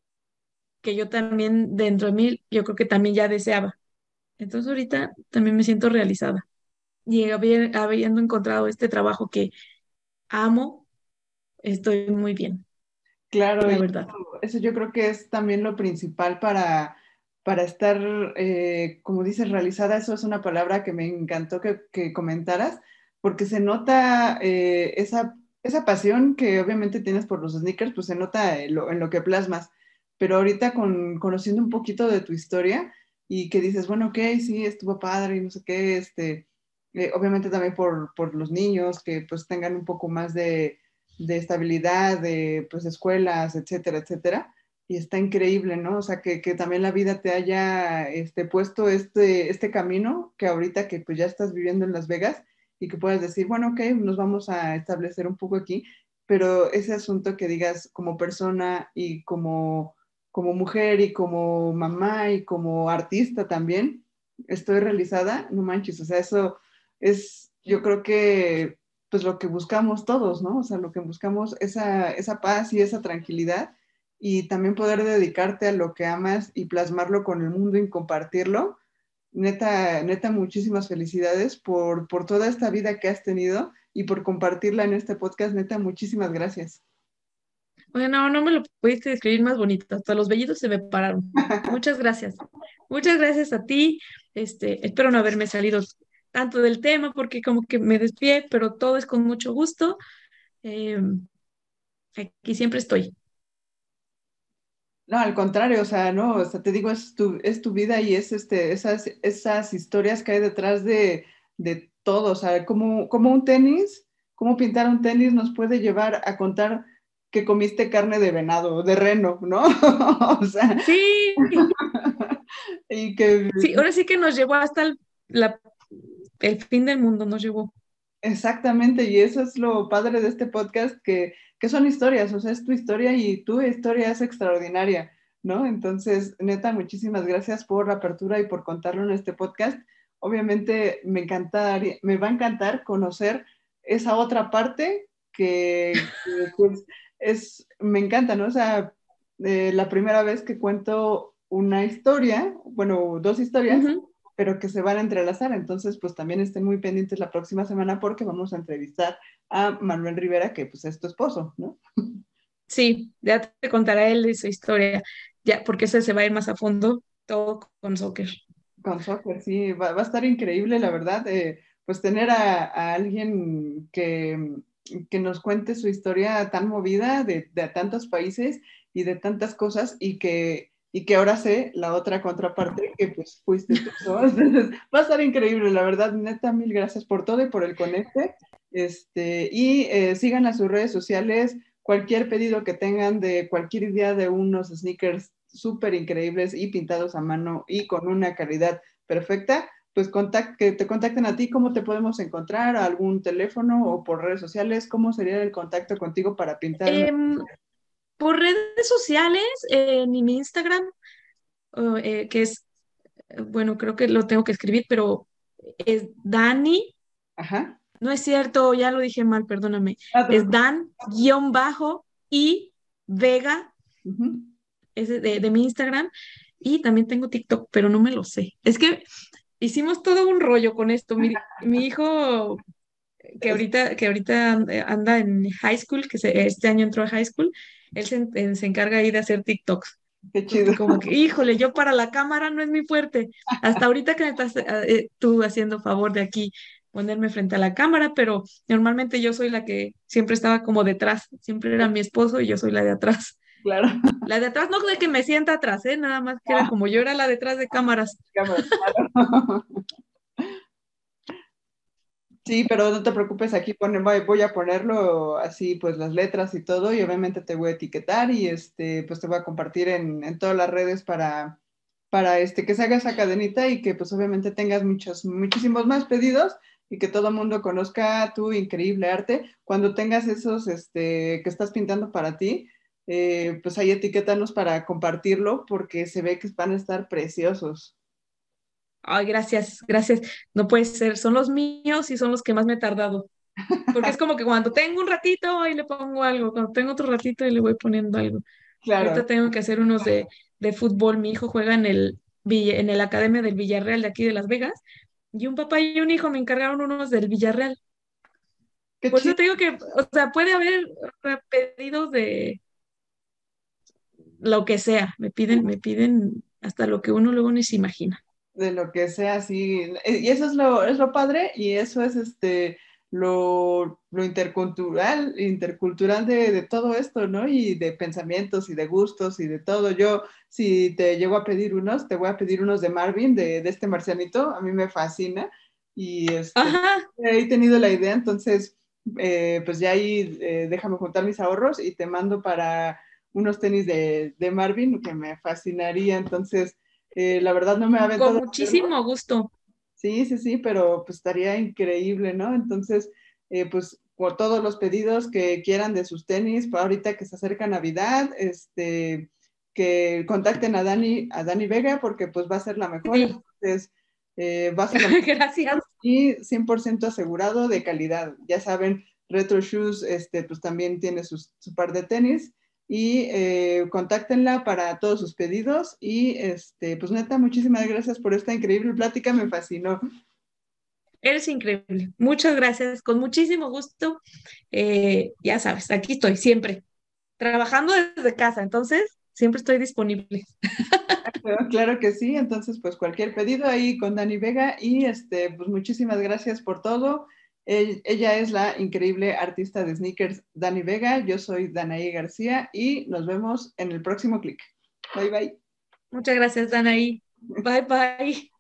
que yo también dentro de mí, yo creo que también ya deseaba. Entonces ahorita también me siento realizada y habi- habiendo encontrado este trabajo que amo, estoy muy bien, Claro, y la verdad. eso, eso yo creo que es también lo principal para, para estar, eh, como dices, realizada. Eso es una palabra que me encantó que, que comentaras, porque se nota eh, esa, esa pasión que obviamente tienes por los sneakers, pues se nota en lo, en lo que plasmas. Pero ahorita con, conociendo un poquito de tu historia y que dices, bueno, ok, sí, estuvo padre y no sé qué, este, eh, obviamente también por, por los niños que pues tengan un poco más de de estabilidad, de pues escuelas, etcétera, etcétera. Y está increíble, ¿no? O sea, que, que también la vida te haya este, puesto este, este camino que ahorita que pues ya estás viviendo en Las Vegas y que puedas decir, bueno, ok, nos vamos a establecer un poco aquí, pero ese asunto que digas como persona y como, como mujer y como mamá y como artista también, estoy realizada, no manches, o sea, eso es, yo creo que pues lo que buscamos todos, ¿no? O sea, lo que buscamos esa, esa paz y esa tranquilidad y también poder dedicarte a lo que amas y plasmarlo con el mundo y compartirlo. Neta, neta, muchísimas felicidades por, por toda esta vida que has tenido y por compartirla en este podcast. Neta, muchísimas gracias. Bueno, no me lo pudiste describir más bonito, hasta los vellitos se me pararon. Muchas gracias. Muchas gracias a ti. Este, espero no haberme salido tanto del tema porque como que me desvié, pero todo es con mucho gusto. Eh, Aquí siempre estoy. No, al contrario, o sea, no, o sea, te digo, es tu, es tu vida y es este, esas, esas historias que hay detrás de, de todo, o sea, como, como un tenis, cómo pintar un tenis nos puede llevar a contar que comiste carne de venado, de reno, ¿no? O sea, Sí, y que sí, ahora sí que nos llevó hasta el, la- el fin del mundo, nos llevó. exactamente, y eso es lo padre de este podcast, que, que son historias, o sea, es tu historia y tu historia es extraordinaria, ¿no? Entonces, neta, muchísimas gracias por la apertura y por contarlo en este podcast. Obviamente me encantaría, me va a encantar conocer esa otra parte que, que, pues, es, me encanta, ¿no? O sea, eh, la primera vez que cuento una historia, bueno, dos historias, Ujú. pero que se van a entrelazar. Entonces, pues también estén muy pendientes la próxima semana porque vamos a entrevistar a Manuel Rivera, que pues es tu esposo, ¿no? Sí, ya te contará él de su historia, ya, porque ese se va a ir más a fondo, todo con soccer. Con soccer, sí, va, va a estar increíble, la verdad, eh, pues tener a, a alguien que, que, nos cuente su historia tan movida de, de tantos países y de tantas cosas y que, y que ahora sé la otra contraparte que pues fuiste tú, ¿no? Entonces, va a estar increíble, la verdad, neta, mil gracias por todo y por el conecte. Este, y eh, sigan a sus redes sociales, cualquier pedido que tengan de cualquier idea de unos sneakers súper increíbles y pintados a mano y con una calidad perfecta, pues contact, que te contacten a ti. ¿Cómo te podemos encontrar? ¿Algún teléfono o por redes sociales? ¿Cómo sería el contacto contigo para pintar una? Em, por redes sociales, eh, en mi Instagram, o, eh, que es, eh, bueno, creo que lo tengo que escribir, pero es Dani, Ajá. no es cierto, ya lo dije mal, perdóname, Ah, te es preocupes. Dan guión bajo y Vega, Ujú. es de, de mi Instagram, y también tengo TikTok, pero no me lo sé. Es que hicimos todo un rollo con esto. Mi, mi hijo, que Es- ahorita, que ahorita anda anda en high school, que se- este año entró a high school, él se, en- se encarga ahí de hacer TikToks. Qué Porque chido. como que, híjole, yo para la cámara no es mi fuerte. Hasta ahorita que me estás eh, tú haciendo favor de aquí ponerme frente a la cámara, pero normalmente yo soy la que siempre estaba como detrás, siempre era mi esposo y yo soy la de atrás. Claro. La de atrás, no de que me sienta atrás, ¿eh? Nada más que era como yo era la detrás de cámaras. Cámara, claro. Sí, pero no te preocupes, aquí pone, voy, voy a ponerlo así, pues las letras y todo, y obviamente te voy a etiquetar y este, pues te voy a compartir en, en todas las redes para, para este, que se haga esa cadenita y que pues obviamente tengas muchos, muchísimos más pedidos y que todo el mundo conozca tu increíble arte. Cuando tengas esos este, que estás pintando para ti, eh, pues ahí etiquétanos para compartirlo porque se ve que van a estar preciosos. Ay, gracias, gracias. No puede ser, son los míos y son los que más me he tardado. Porque es como que cuando tengo un ratito, ahí le pongo algo, cuando tengo otro ratito, ahí le voy poniendo algo. Claro, Ahorita tengo que hacer unos de, de fútbol. Mi hijo juega en el, Villa- en el Academia del Villarreal de aquí de Las Vegas. Y un papá y un hijo me encargaron unos del Villarreal. qué Por eso chido. te digo que, o sea, puede haber o sea, pedidos de lo que sea. Me piden, me piden hasta lo que uno luego ni se imagina. De lo que sea, sí. Y eso es lo, es lo padre y eso es este lo, lo intercultural, intercultural de, de todo esto, ¿no? Y de pensamientos y de gustos y de todo. Yo, si te llego a pedir unos, te voy a pedir unos de Marvin, de, de este marcianito, a mí me fascina. Y este, Ajá, he tenido la idea, entonces, eh, pues ya ahí eh, déjame juntar mis ahorros y te mando para unos tenis de, de Marvin que me fascinaría. Entonces, eh, la verdad no me ha con aventado a hacerlo. muchísimo gusto. Sí, sí, sí, pero pues estaría increíble, ¿no? Entonces, eh, pues por todos los pedidos que quieran de sus tenis, para ahorita que se acerca Navidad, este, que contacten a Dani, a Dani Vega, porque pues va a ser la mejor. Sí, Entonces, eh, va a ser la gracias. mejor y cien por ciento asegurado de calidad. Ya saben, Retro Shoes, este, pues también tiene sus, su par de tenis y eh, contáctenla para todos sus pedidos. Y este, pues neta, muchísimas gracias por esta increíble plática, me fascinó. Eres increíble. Muchas gracias. Con muchísimo gusto. Eh, ya sabes, aquí estoy siempre, trabajando desde casa, entonces siempre estoy disponible. Claro, claro que sí, entonces pues cualquier pedido ahí con Dani Vega y este, pues muchísimas gracias por todo. El- ella es la increíble artista de sneakers Dani Vega, yo soy Danaí García y nos vemos en el próximo clic. Bye bye. Muchas gracias, Danaí. Bye, bye.